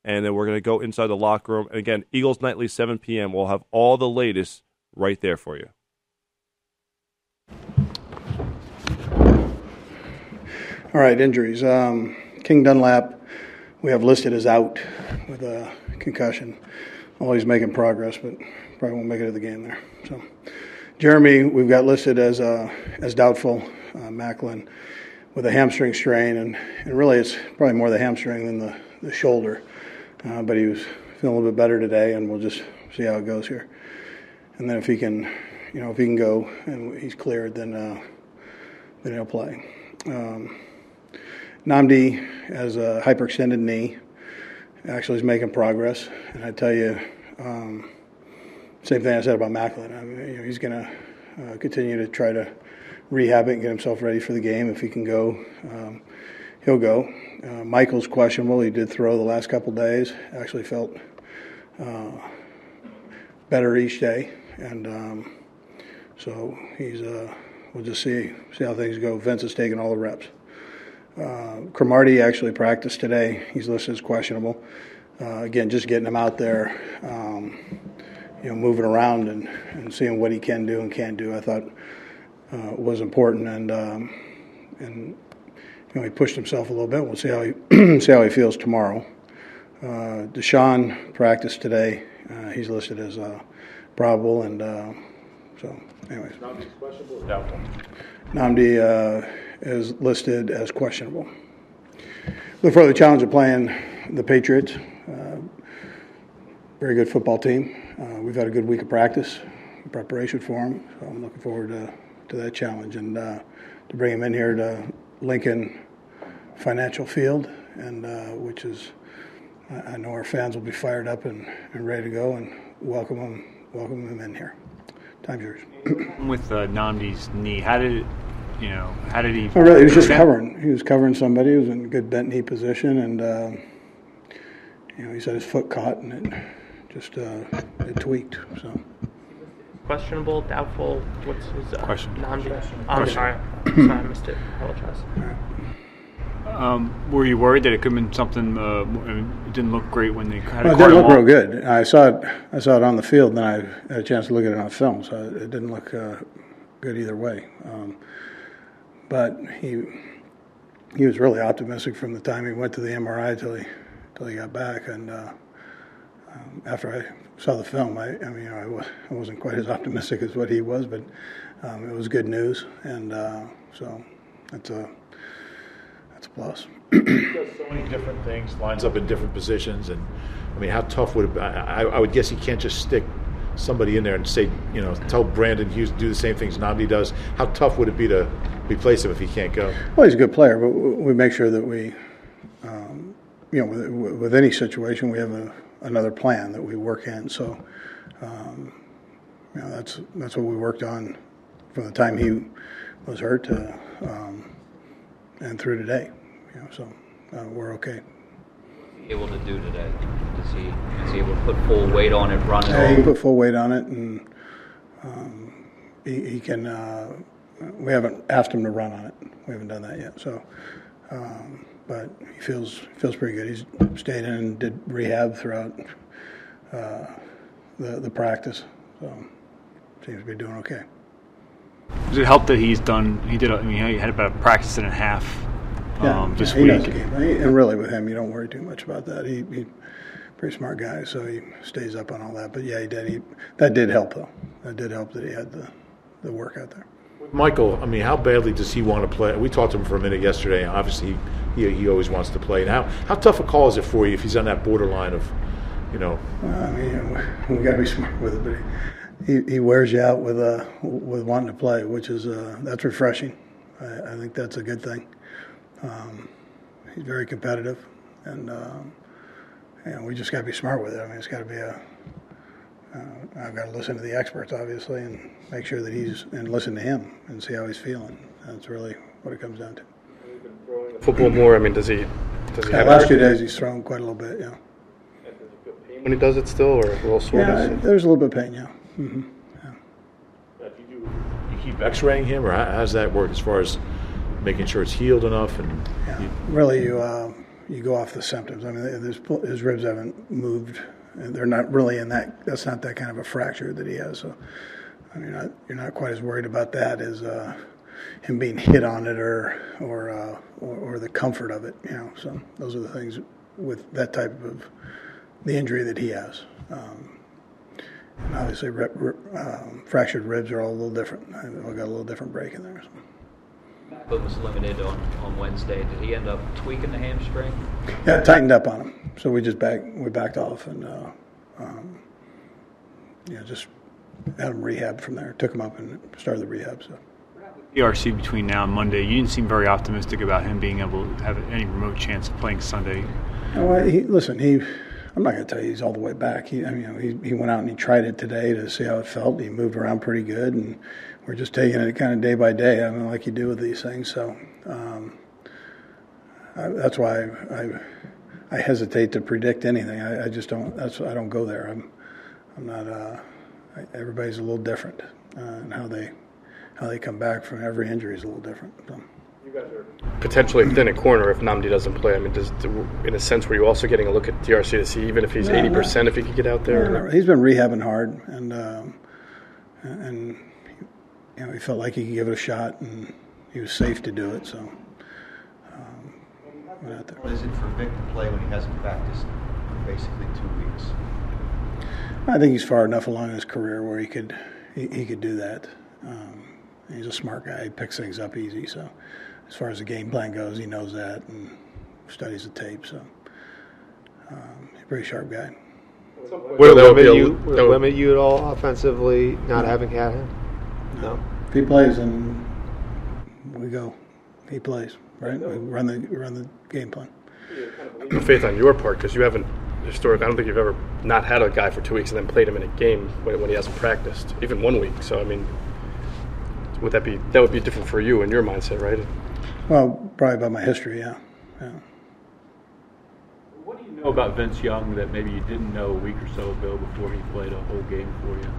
and then we're going to go inside the locker room. And again, Eagles Nightly, seven p.m. We'll have all the latest right there for you. All right, injuries. Um, King Dunlap, we have listed as out with a concussion. Always making progress, but probably won't make it to the game there. So, Jeremy, we've got listed as uh, as doubtful. Uh, Macklin with a hamstring strain, and, and really it's probably more the hamstring than the, the shoulder. Uh, but he was feeling a little bit better today, and we'll just see how it goes here. And then if he can, you know, if he can go and he's cleared, then uh, then he'll play. Um, Namdi has a hyperextended knee. Actually, is making progress, and I tell you, um, same thing I said about Macklin. I mean, you know, he's going to uh, continue to try to rehab it and get himself ready for the game. If he can go, um, he'll go. Uh, Michael's questionable. He did throw the last couple days. Actually felt uh, better each day, and um, so he's. Uh, we'll just see see how things go. Vince is taking all the reps. Uh, Cromartie actually practiced today. He's listed as questionable. Uh, again, just getting him out there, um, you know, moving around and, and seeing what he can do and can't do, I thought uh, was important. And um, and you know, he pushed himself a little bit. We'll see how he see how he feels tomorrow. Uh, Deshaun practiced today. Uh, he's listed as uh, probable, and uh, so, anyways. Namdi's questionable or doubtful? Namdi uh, is listed as questionable. Look for the challenge of playing the Patriots. Uh, very good football team. Uh, we've had a good week of practice, preparation for them. So I'm looking forward to, to that challenge and uh, to bring him in here to Lincoln Financial Field, and uh, which is, I, I know our fans will be fired up and, and ready to go, and welcome them, welcome them in here. Time's yours. With uh, Namdi's knee, how did it, you know, how did he? Oh, really, he was just covering. He was covering somebody. He was in a good bent knee position, and uh, you know, he said his foot caught and it just uh, it tweaked. So questionable, doubtful. What's his uh, question? Namdi. Oh, I'm sorry. sorry, I missed it. I apologize. Um, were you worried that it could have been something? Uh, it didn't look great when they had well, it. It didn't look real good. I saw it. I saw it on the field, and then I had a chance to look at it on film. So it didn't look uh, good either way. Um, but he he was really optimistic from the time he went to the M R I till he till he got back. And uh, um, after I saw the film, I, I mean, you know, I, was, I wasn't quite as optimistic as what he was, but um, it was good news, and uh, so that's a. That's a plus. He does so many different things, lines up in different positions, and I mean, how tough would it be? I, I would guess you can't just stick somebody in there and say, you know, tell Brandon Hughes to do the same things Namdi does. How tough would it be to replace him if he can't go? Well, he's a good player, but we make sure that we, um, you know, with, with any situation, we have a, another plan that we work in. So, um, you know, that's that's what we worked on from the time he was hurt to. Um, and through today, you know, so uh, we're okay. Able to do today? Is he is he able to put full weight on it, run it? Yeah, he can put full weight on it, and um, he, he can. Uh, we haven't asked him to run on it. We haven't done that yet. So, um, but he feels feels pretty good. He's stayed in and did rehab throughout uh, the the practice. So seems to be doing okay. Does it help that he's done? He did. I mean, he had about a practice and a half yeah, um, this yeah, he week. knows the game. And really, with him, you don't worry too much about that. He, he pretty smart guy, so he stays up on all that. But yeah, he did. He that did help though. That did help that he had the the work out there. Michael, I mean, how badly does he want to play? We talked to him for a minute yesterday. And obviously, he he always wants to play. Now, how tough a call is it for you if he's on that borderline of, you know? Well, I mean, we got to be smart with it, but. He, He, he wears you out with uh, with wanting to play, which is uh, that's refreshing. I, I think that's a good thing. Um, he's very competitive, and um, you know, we just got to be smart with it. I mean, it's got to be a. Uh, I've got to listen to the experts, obviously, and make sure that he's and listen to him and see how he's feeling. That's really what it comes down to. Football more. I mean, does he? Does he yeah, have last few days he's thrown quite a little bit. Yeah. When he does it, still, or a little soreness? Yeah, there's a little bit of pain. Yeah. Mm-hmm. Yeah. If you, do, you keep X-raying him, or how, how does that work as far as making sure it's healed enough? And yeah. you, really, you uh, you go off the symptoms. I mean, his, his ribs haven't moved. And they're not really in that. That's not that kind of a fracture that he has. So, I mean, you're not, you're not quite as worried about that as uh, him being hit on it or or, uh, or or the comfort of it. You know. So those are the things with that type of the injury that he has. Um, and obviously, rib, rib, um, fractured ribs are all a little different. I've got a little different break in there. So. But was limited on, on Wednesday. Did he end up tweaking the hamstring? Yeah, it tightened up on him. So we just back we backed off and uh, um, yeah, just had him rehab from there. Took him up and started the rehab. So. D R C between now and Monday, you didn't seem very optimistic about him being able to have any remote chance of playing Sunday. No, he, listen, he. I'm not going to tell you he's all the way back. He, I mean, you know, he he went out and he tried it today to see how it felt. He moved around pretty good, and we're just taking it kind of day by day. I mean, like you do with these things. So um, I, that's why I, I I hesitate to predict anything. I, I just don't. That's I don't go there. I'm I'm not. Uh, I, everybody's a little different, uh, and how they how they come back from every injury is a little different. So. You guys are potentially within a corner if Nnamdi doesn't play. I mean, does, in a sense, were you also getting a look at D R C to see even if he's eighty no, percent, no. if he could get out there? No, no. He's been rehabbing hard, and um, and you know he felt like he could give it a shot, and he was safe to do it. So um, went out there. What is it for Vic to play when he hasn't practiced for basically two weeks? I think he's far enough along in his career where he could he, he could do that. Um, he's a smart guy. He picks things up easy. So as far as the game plan goes, he knows that and studies the tape. So um, he's a pretty sharp guy. Will it limit, you, will it limit you at all offensively not no. having had him? No. If he plays, then we go. He plays, right? We run the run the game plan. Faith on your part, because you haven't historically. I don't think you've ever not had a guy for two weeks and then played him in a game when, when he hasn't practiced, even one week. So I mean, would that be that would be different for you in your mindset, right? Well, probably about my history, yeah. yeah. What do you know about Vince Young that maybe you didn't know a week or so ago before he played a whole game for you?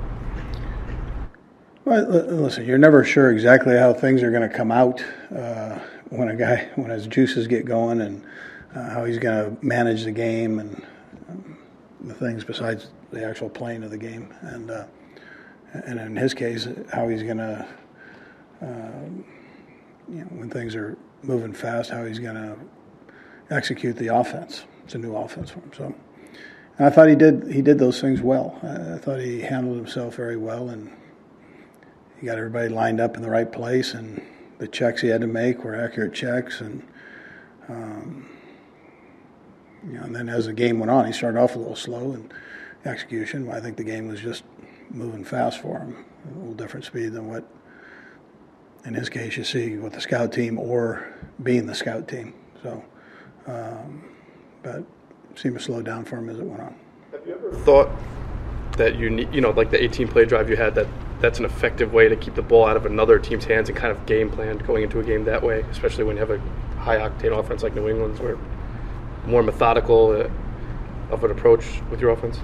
Well, listen, you're never sure exactly how things are going to come out uh, when a guy, when his juices get going, and uh, how he's going to manage the game and um, the things besides the actual playing of the game, and uh, and in his case, how he's going to, uh, you know, when things are moving fast, how he's going to execute the offense. It's a new offense for him. So, and I thought he did he did those things well. I, I thought he handled himself very well, and he got everybody lined up in the right place, and the checks he had to make were accurate checks. And um, you know, and then as the game went on, he started off a little slow in execution. I think the game was just moving fast for him, a little different speed than what, in his case, you see with the scout team or being the scout team. So, um, but it seemed to slow down for him as it went on. Have you ever thought that you need, you know, like the eighteen-play drive you had, that that's an effective way to keep the ball out of another team's hands and kind of game plan going into a game that way, especially when you have a high-octane offense like New England's, where more methodical uh, of an approach with your offense?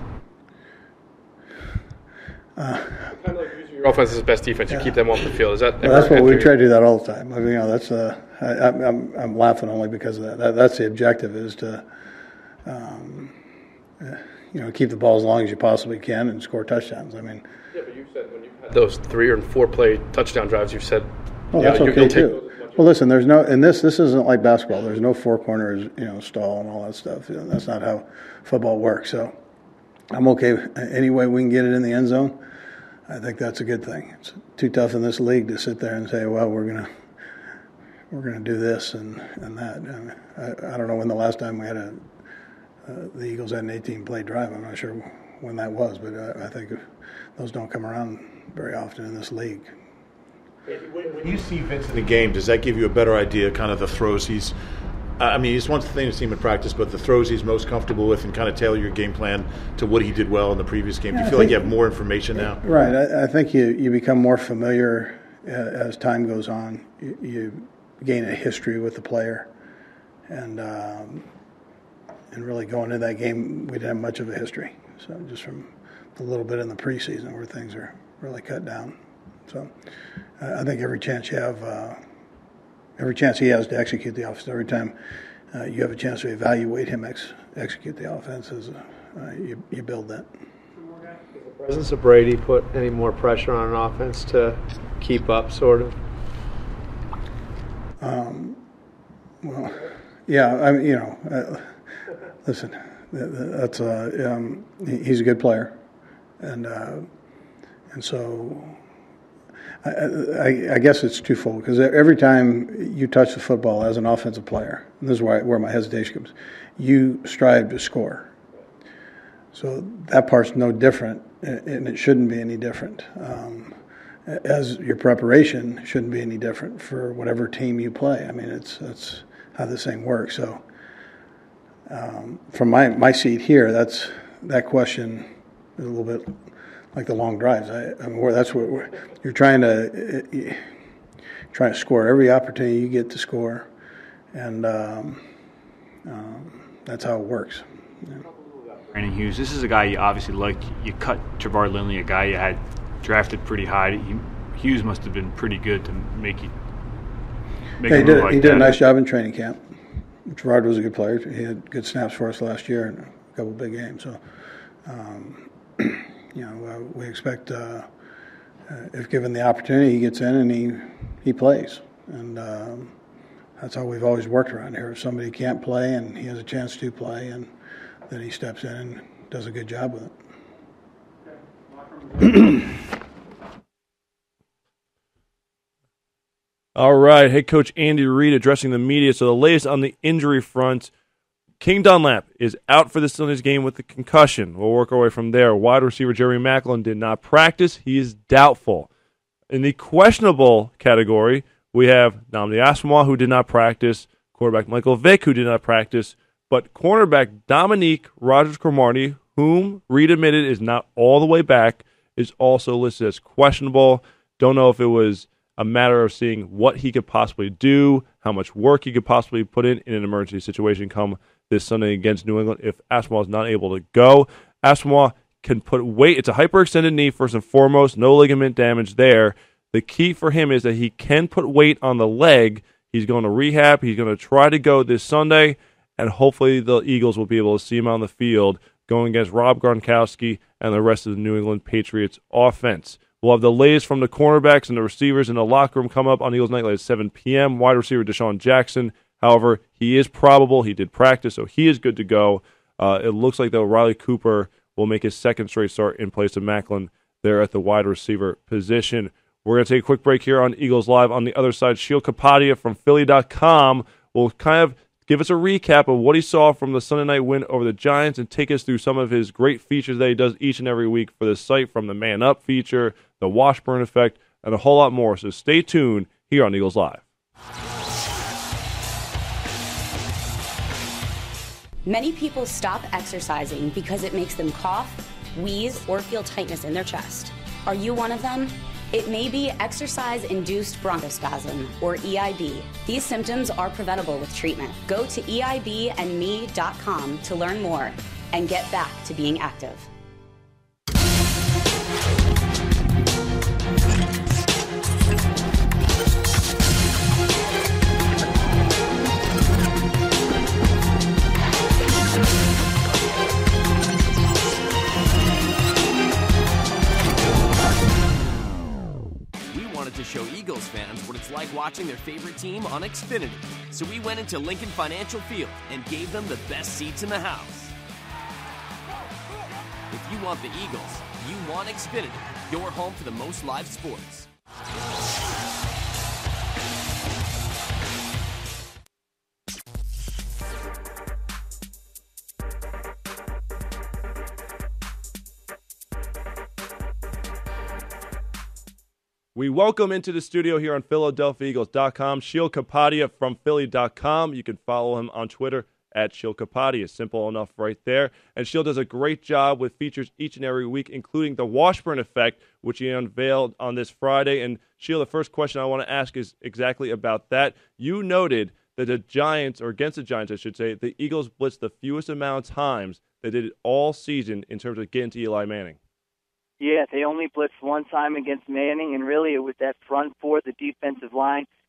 Uh, kind of like using your offense as best defense. Yeah. You keep them off the field. Is that? Well, that's what we try to do that all the time. I mean, you know, that's uh, I, I'm I'm laughing only because of that. that that's the objective, is to, um, uh, you know, keep the ball as long as you possibly can and score touchdowns. I mean. Yeah, but you said when you've had those three or four play touchdown drives, you've said. Well, yeah, that's okay too. Well, listen, there's no, and this this isn't like basketball. There's no four corners, you know, stall and all that stuff. You know, that's not how football works. So I'm okay any way we can get it in the end zone. I think that's a good thing. It's too tough in this league to sit there and say, well, we're gonna we're gonna do this and, and that. I, mean, I, I don't know when the last time we had a uh, the Eagles had an eighteen-play drive. I'm not sure when that was, but I, I think those don't come around very often in this league. When you see Vince in the game, does that give you a better idea, kind of the throws he's I mean, it's one thing to see him in practice, but the throws he's most comfortable with, and kind of tailor your game plan to what he did well in the previous game. Do you yeah, feel think, like you have more information now? Right. I, I think you, you become more familiar uh, as time goes on. You, you gain a history with the player. And um, and really going into that game, we didn't have much of a history. So just from a little bit in the preseason where things are really cut down. So uh, I think every chance you have uh, – Every chance he has to execute the offense, every time uh, you have a chance to evaluate him ex- execute the offense as uh, you, you build that. Does the presence of Brady put any more pressure on an offense to keep up, sort of? Um, well, yeah, I mean, you know, uh, listen, that's uh, um, he's a good player, and uh, and so I, I, I guess it's twofold, because every time you touch the football as an offensive player, and this is why, where my hesitation comes, you strive to score. So that part's no different, and it shouldn't be any different. Um, as your preparation shouldn't be any different for whatever team you play. I mean, it's that's how this thing works. So um, from my, my seat here, that's that question is a little bit like the long drives. I, I mean, where that's what we're, you're trying to you're trying to score every opportunity you get to score, and um, um, that's how it works. Yeah. Brandon Hughes, this is a guy you obviously liked. You cut Jabbar Lindley, a guy you had drafted pretty high. He, Hughes must have been pretty good to make you make yeah, a he move did, like he did that. a nice job in training camp. Gerard was a good player. He had good snaps for us last year and a couple of big games. So, um, you know, uh, we expect uh, uh, if given the opportunity, he gets in and he he plays. And um, that's how we've always worked around here. If somebody can't play and he has a chance to play, and then he steps in and does a good job with it. All right, head coach Andy Reid addressing the media. So the latest on the injury front, King Dunlap is out for this Sunday's game with a concussion. We'll work our way from there. Wide receiver Jeremy Maclin did not practice. He is doubtful. In the questionable category, we have Nnamdi Asomugha, who did not practice, quarterback Michael Vick, who did not practice, but cornerback Dominique Rodgers-Cromartie, whom Reid admitted is not all the way back, is also listed as questionable. Don't know if it was a matter of seeing what he could possibly do, how much work he could possibly put in in an emergency situation come this Sunday against New England if Asomugha is not able to go. Asomugha can put weight. It's a hyperextended knee, first and foremost. No ligament damage there. The key for him is that he can put weight on the leg. He's going to rehab. He's going to try to go this Sunday, and hopefully the Eagles will be able to see him on the field going against Rob Gronkowski and the rest of the New England Patriots offense. We'll have the latest from the cornerbacks and the receivers in the locker room come up on Eagles Nightlight at seven p.m. Wide receiver Deshaun Jackson, however, he is probable. He did practice, so he is good to go. Uh, it looks like, though, Riley Cooper will make his second straight start in place of Maclin there at the wide receiver position. We're going to take a quick break here on Eagles Live. On the other side, Sheil Kapadia from Philly dot com will kind of give us a recap of what he saw from the Sunday night win over the Giants and take us through some of his great features that he does each and every week for the site, from the Man Up feature, the Washburn Effect, and a whole lot more. So stay tuned here on Eagles Live. Many people stop exercising because it makes them cough, wheeze, or feel tightness in their chest. Are you one of them? It may be exercise-induced bronchospasm, or E I B. These symptoms are preventable with treatment. Go to E I B and me dot com to learn more and get back to being active. To show Eagles fans what it's like watching their favorite team on Xfinity. So we went into Lincoln Financial Field and gave them the best seats in the house. If you want the Eagles, you want Xfinity, your home for the most live sports. We welcome into the studio here on Philadelphia Eagles dot com Sheil Kapadia from Philly dot com. You can follow him on Twitter at Sheil Kapadia. Simple enough right there. And Sheil does a great job with features each and every week, including the Washburn Effect, which he unveiled on this Friday. And Sheil, the first question I want to ask is exactly about that. You noted that the Giants, or against the Giants, I should say, the Eagles blitzed the fewest amount of times they did it all season in terms of getting to Eli Manning. Yeah, they only blitzed one time against Manning, and really it was that front four, the defensive line,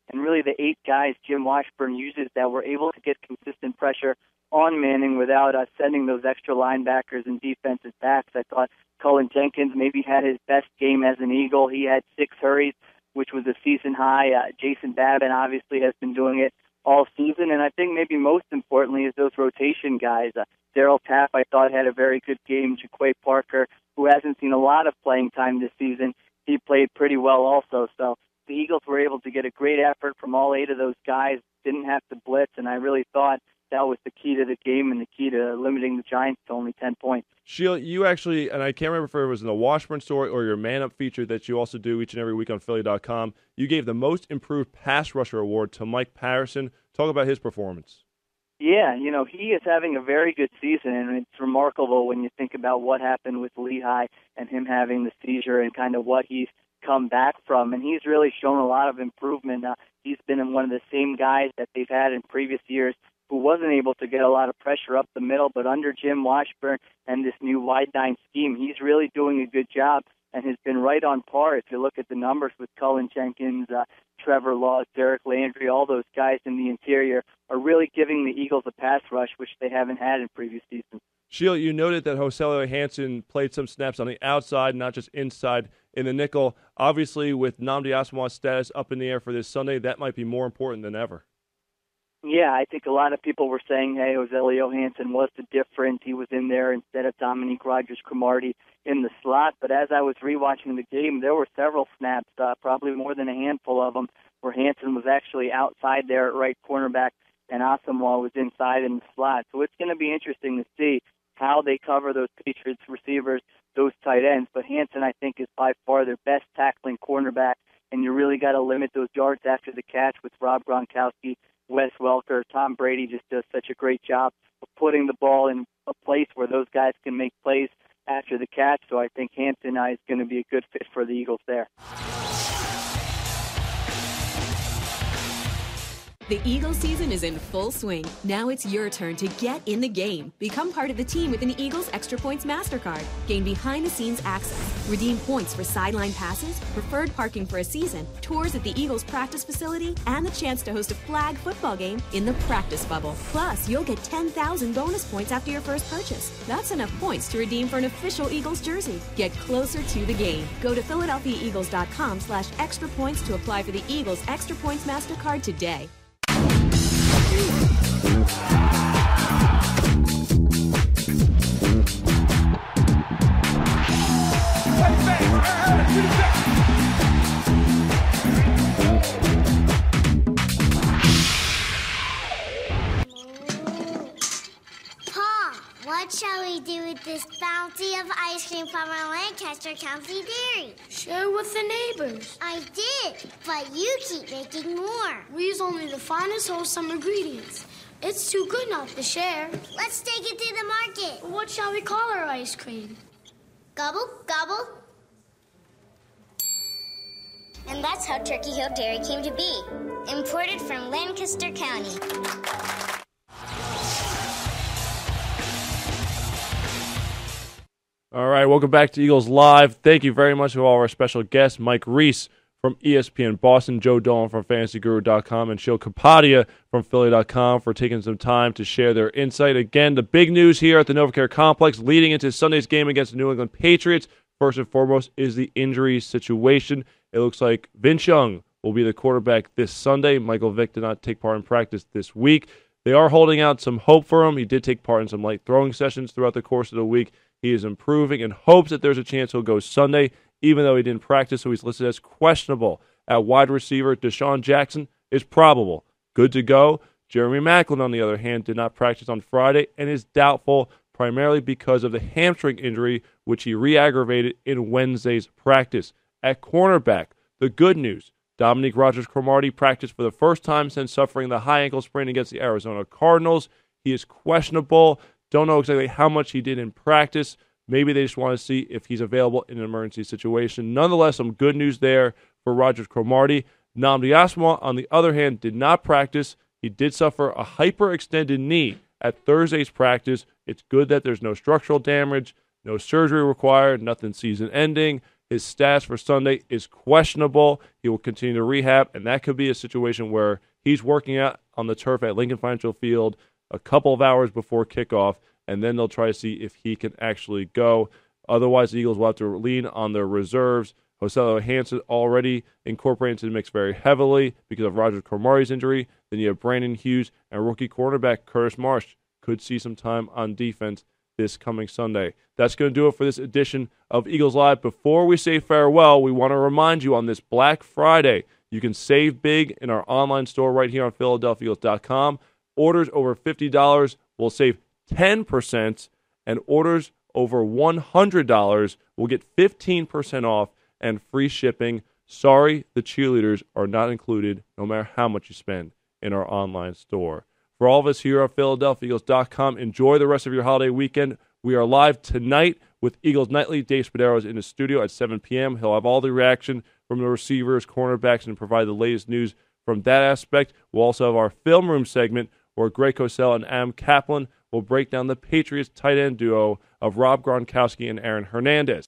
and really the eight guys Jim Washburn uses that were able to get consistent pressure on Manning without uh, sending those extra linebackers and defensive backs. I thought Cullen Jenkins maybe had his best game as an Eagle. He had six hurries, which was a season high. Uh, Jason Babin obviously has been doing it all season, and I think maybe most importantly is those rotation guys. Uh, Daryl Tapp, I thought, had a very good game. Jaquay Parker, who hasn't seen a lot of playing time this season, he played pretty well also. So the Eagles were able to get a great effort from all eight of those guys, didn't have to blitz, and I really thought that was the key to the game and the key to limiting the Giants to only ten points. Sheila, you actually, and I can't remember if it was in the Washburn story or your Man Up feature that you also do each and every week on Philly dot com, you gave the Most Improved Pass Rusher Award to Mike Patterson. Talk about his performance. Yeah, you know, he is having a very good season, and it's remarkable when you think about what happened with Lehigh and him having the seizure and kind of what he's come back from. And he's really shown a lot of improvement. Uh, he's been one of the same guys that they've had in previous years who wasn't able to get a lot of pressure up the middle, but under Jim Washburn and this new wide nine scheme, he's really doing a good job and has been right on par. If you look at the numbers with Cullen Jenkins, uh, Trevor Laws, Derek Landry, all those guys in the interior are really giving the Eagles a pass rush, which they haven't had in previous seasons. Sheila, you noted that Joselio Hansen played some snaps on the outside, not just inside in the nickel. Obviously, with Nnamdi Asomugha's status up in the air for this Sunday, that might be more important than ever. Yeah, I think a lot of people were saying, hey, Joselio Hansen was the difference. He was in there instead of Dominique Rodgers-Cromartie in the slot. But as I was rewatching the game, there were several snaps, uh, probably more than a handful of them, where Hansen was actually outside there at right cornerback and Asomugha was inside in the slot. So it's going to be interesting to see how they cover those Patriots receivers, those tight ends. But Hansen, I think, is by far their best tackling cornerback, and you really got to limit those yards after the catch with Rob Gronkowski, Wes Welker. Tom Brady just does such a great job of putting the ball in a place where those guys can make plays after the catch. So I think Hansen is going to be a good fit for the Eagles there. The Eagles season is in full swing. Now it's your turn to get in the game. Become part of the team with an Eagles Extra Points MasterCard. Gain behind-the-scenes access. Redeem points for sideline passes, preferred parking for a season, tours at the Eagles practice facility, and the chance to host a flag football game in the practice bubble. Plus, you'll get ten thousand bonus points after your first purchase. That's enough points to redeem for an official Eagles jersey. Get closer to the game. Go to Philadelphia Eagles dot com slash extra points to apply for the Eagles Extra Points MasterCard today. Pa, what shall we do with this bounty of ice cream from our Lancaster County dairy? Share with the neighbors. I did, but you keep making more. We use only the finest wholesome ingredients. It's too good not to share. Let's take it to the market. What shall we call our ice cream? Gobble, gobble. And that's how Turkey Hill Dairy came to be. Imported from Lancaster County. All right, welcome back to Eagles Live. Thank you very much to all our special guests, Mike Reese from E S P N Boston, Joe Dolan from Fantasy Guru dot com, and Sheil Kapadia from Philly dot com for taking some time to share their insight. Again, the big news here at the NovaCare Complex leading into Sunday's game against the New England Patriots, first and foremost, is the injury situation. It looks like Vince Young will be the quarterback this Sunday. Michael Vick did not take part in practice this week. They are holding out some hope for him. He did take part in some light throwing sessions throughout the course of the week. He is improving and hopes that there's a chance he'll go Sunday, even though he didn't practice, so he's listed as questionable. At wide receiver, Deshaun Jackson is probable. Good to go. Jeremy Maclin, on the other hand, did not practice on Friday and is doubtful primarily because of the hamstring injury, which he re-aggravated in Wednesday's practice. At cornerback, the good news, Dominique Rodgers-Cromartie practiced for the first time since suffering the high ankle sprain against the Arizona Cardinals. He is questionable. Don't know exactly how much he did in practice. Maybe they just want to see if he's available in an emergency situation. Nonetheless, some good news there for Rodgers-Cromartie. Nnamdi Asomugha, on the other hand, did not practice. He did suffer a hyperextended knee at Thursday's practice. It's good that there's no structural damage, no surgery required, nothing season-ending. His status for Sunday is questionable. He will continue to rehab, and that could be a situation where he's working out on the turf at Lincoln Financial Field a couple of hours before kickoff, and then they'll try to see if he can actually go. Otherwise, the Eagles will have to lean on their reserves. Jose Hansen already incorporated into the mix very heavily because of Roger Cromartie's injury. Then you have Brandon Hughes and rookie cornerback Curtis Marsh could see some time on defense this coming Sunday. That's going to do it for this edition of Eagles Live. Before we say farewell, we want to remind you on this Black Friday, you can save big in our online store right here on Philadelphia Eagles dot com. Orders over fifty dollars will save ten percent, and orders over one hundred dollars will get fifteen percent off and free shipping. Sorry, the cheerleaders are not included, no matter how much you spend in our online store. For all of us here at Philadelphia Eagles dot com, enjoy the rest of your holiday weekend. We are live tonight with Eagles Nightly. Dave Spadaro is in the studio at seven p.m. He'll have all the reaction from the receivers, cornerbacks, and provide the latest news from that aspect. We'll also have our film room segment where Greg Cosell and Adam Kaplan will break down the Patriots tight end duo of Rob Gronkowski and Aaron Hernandez.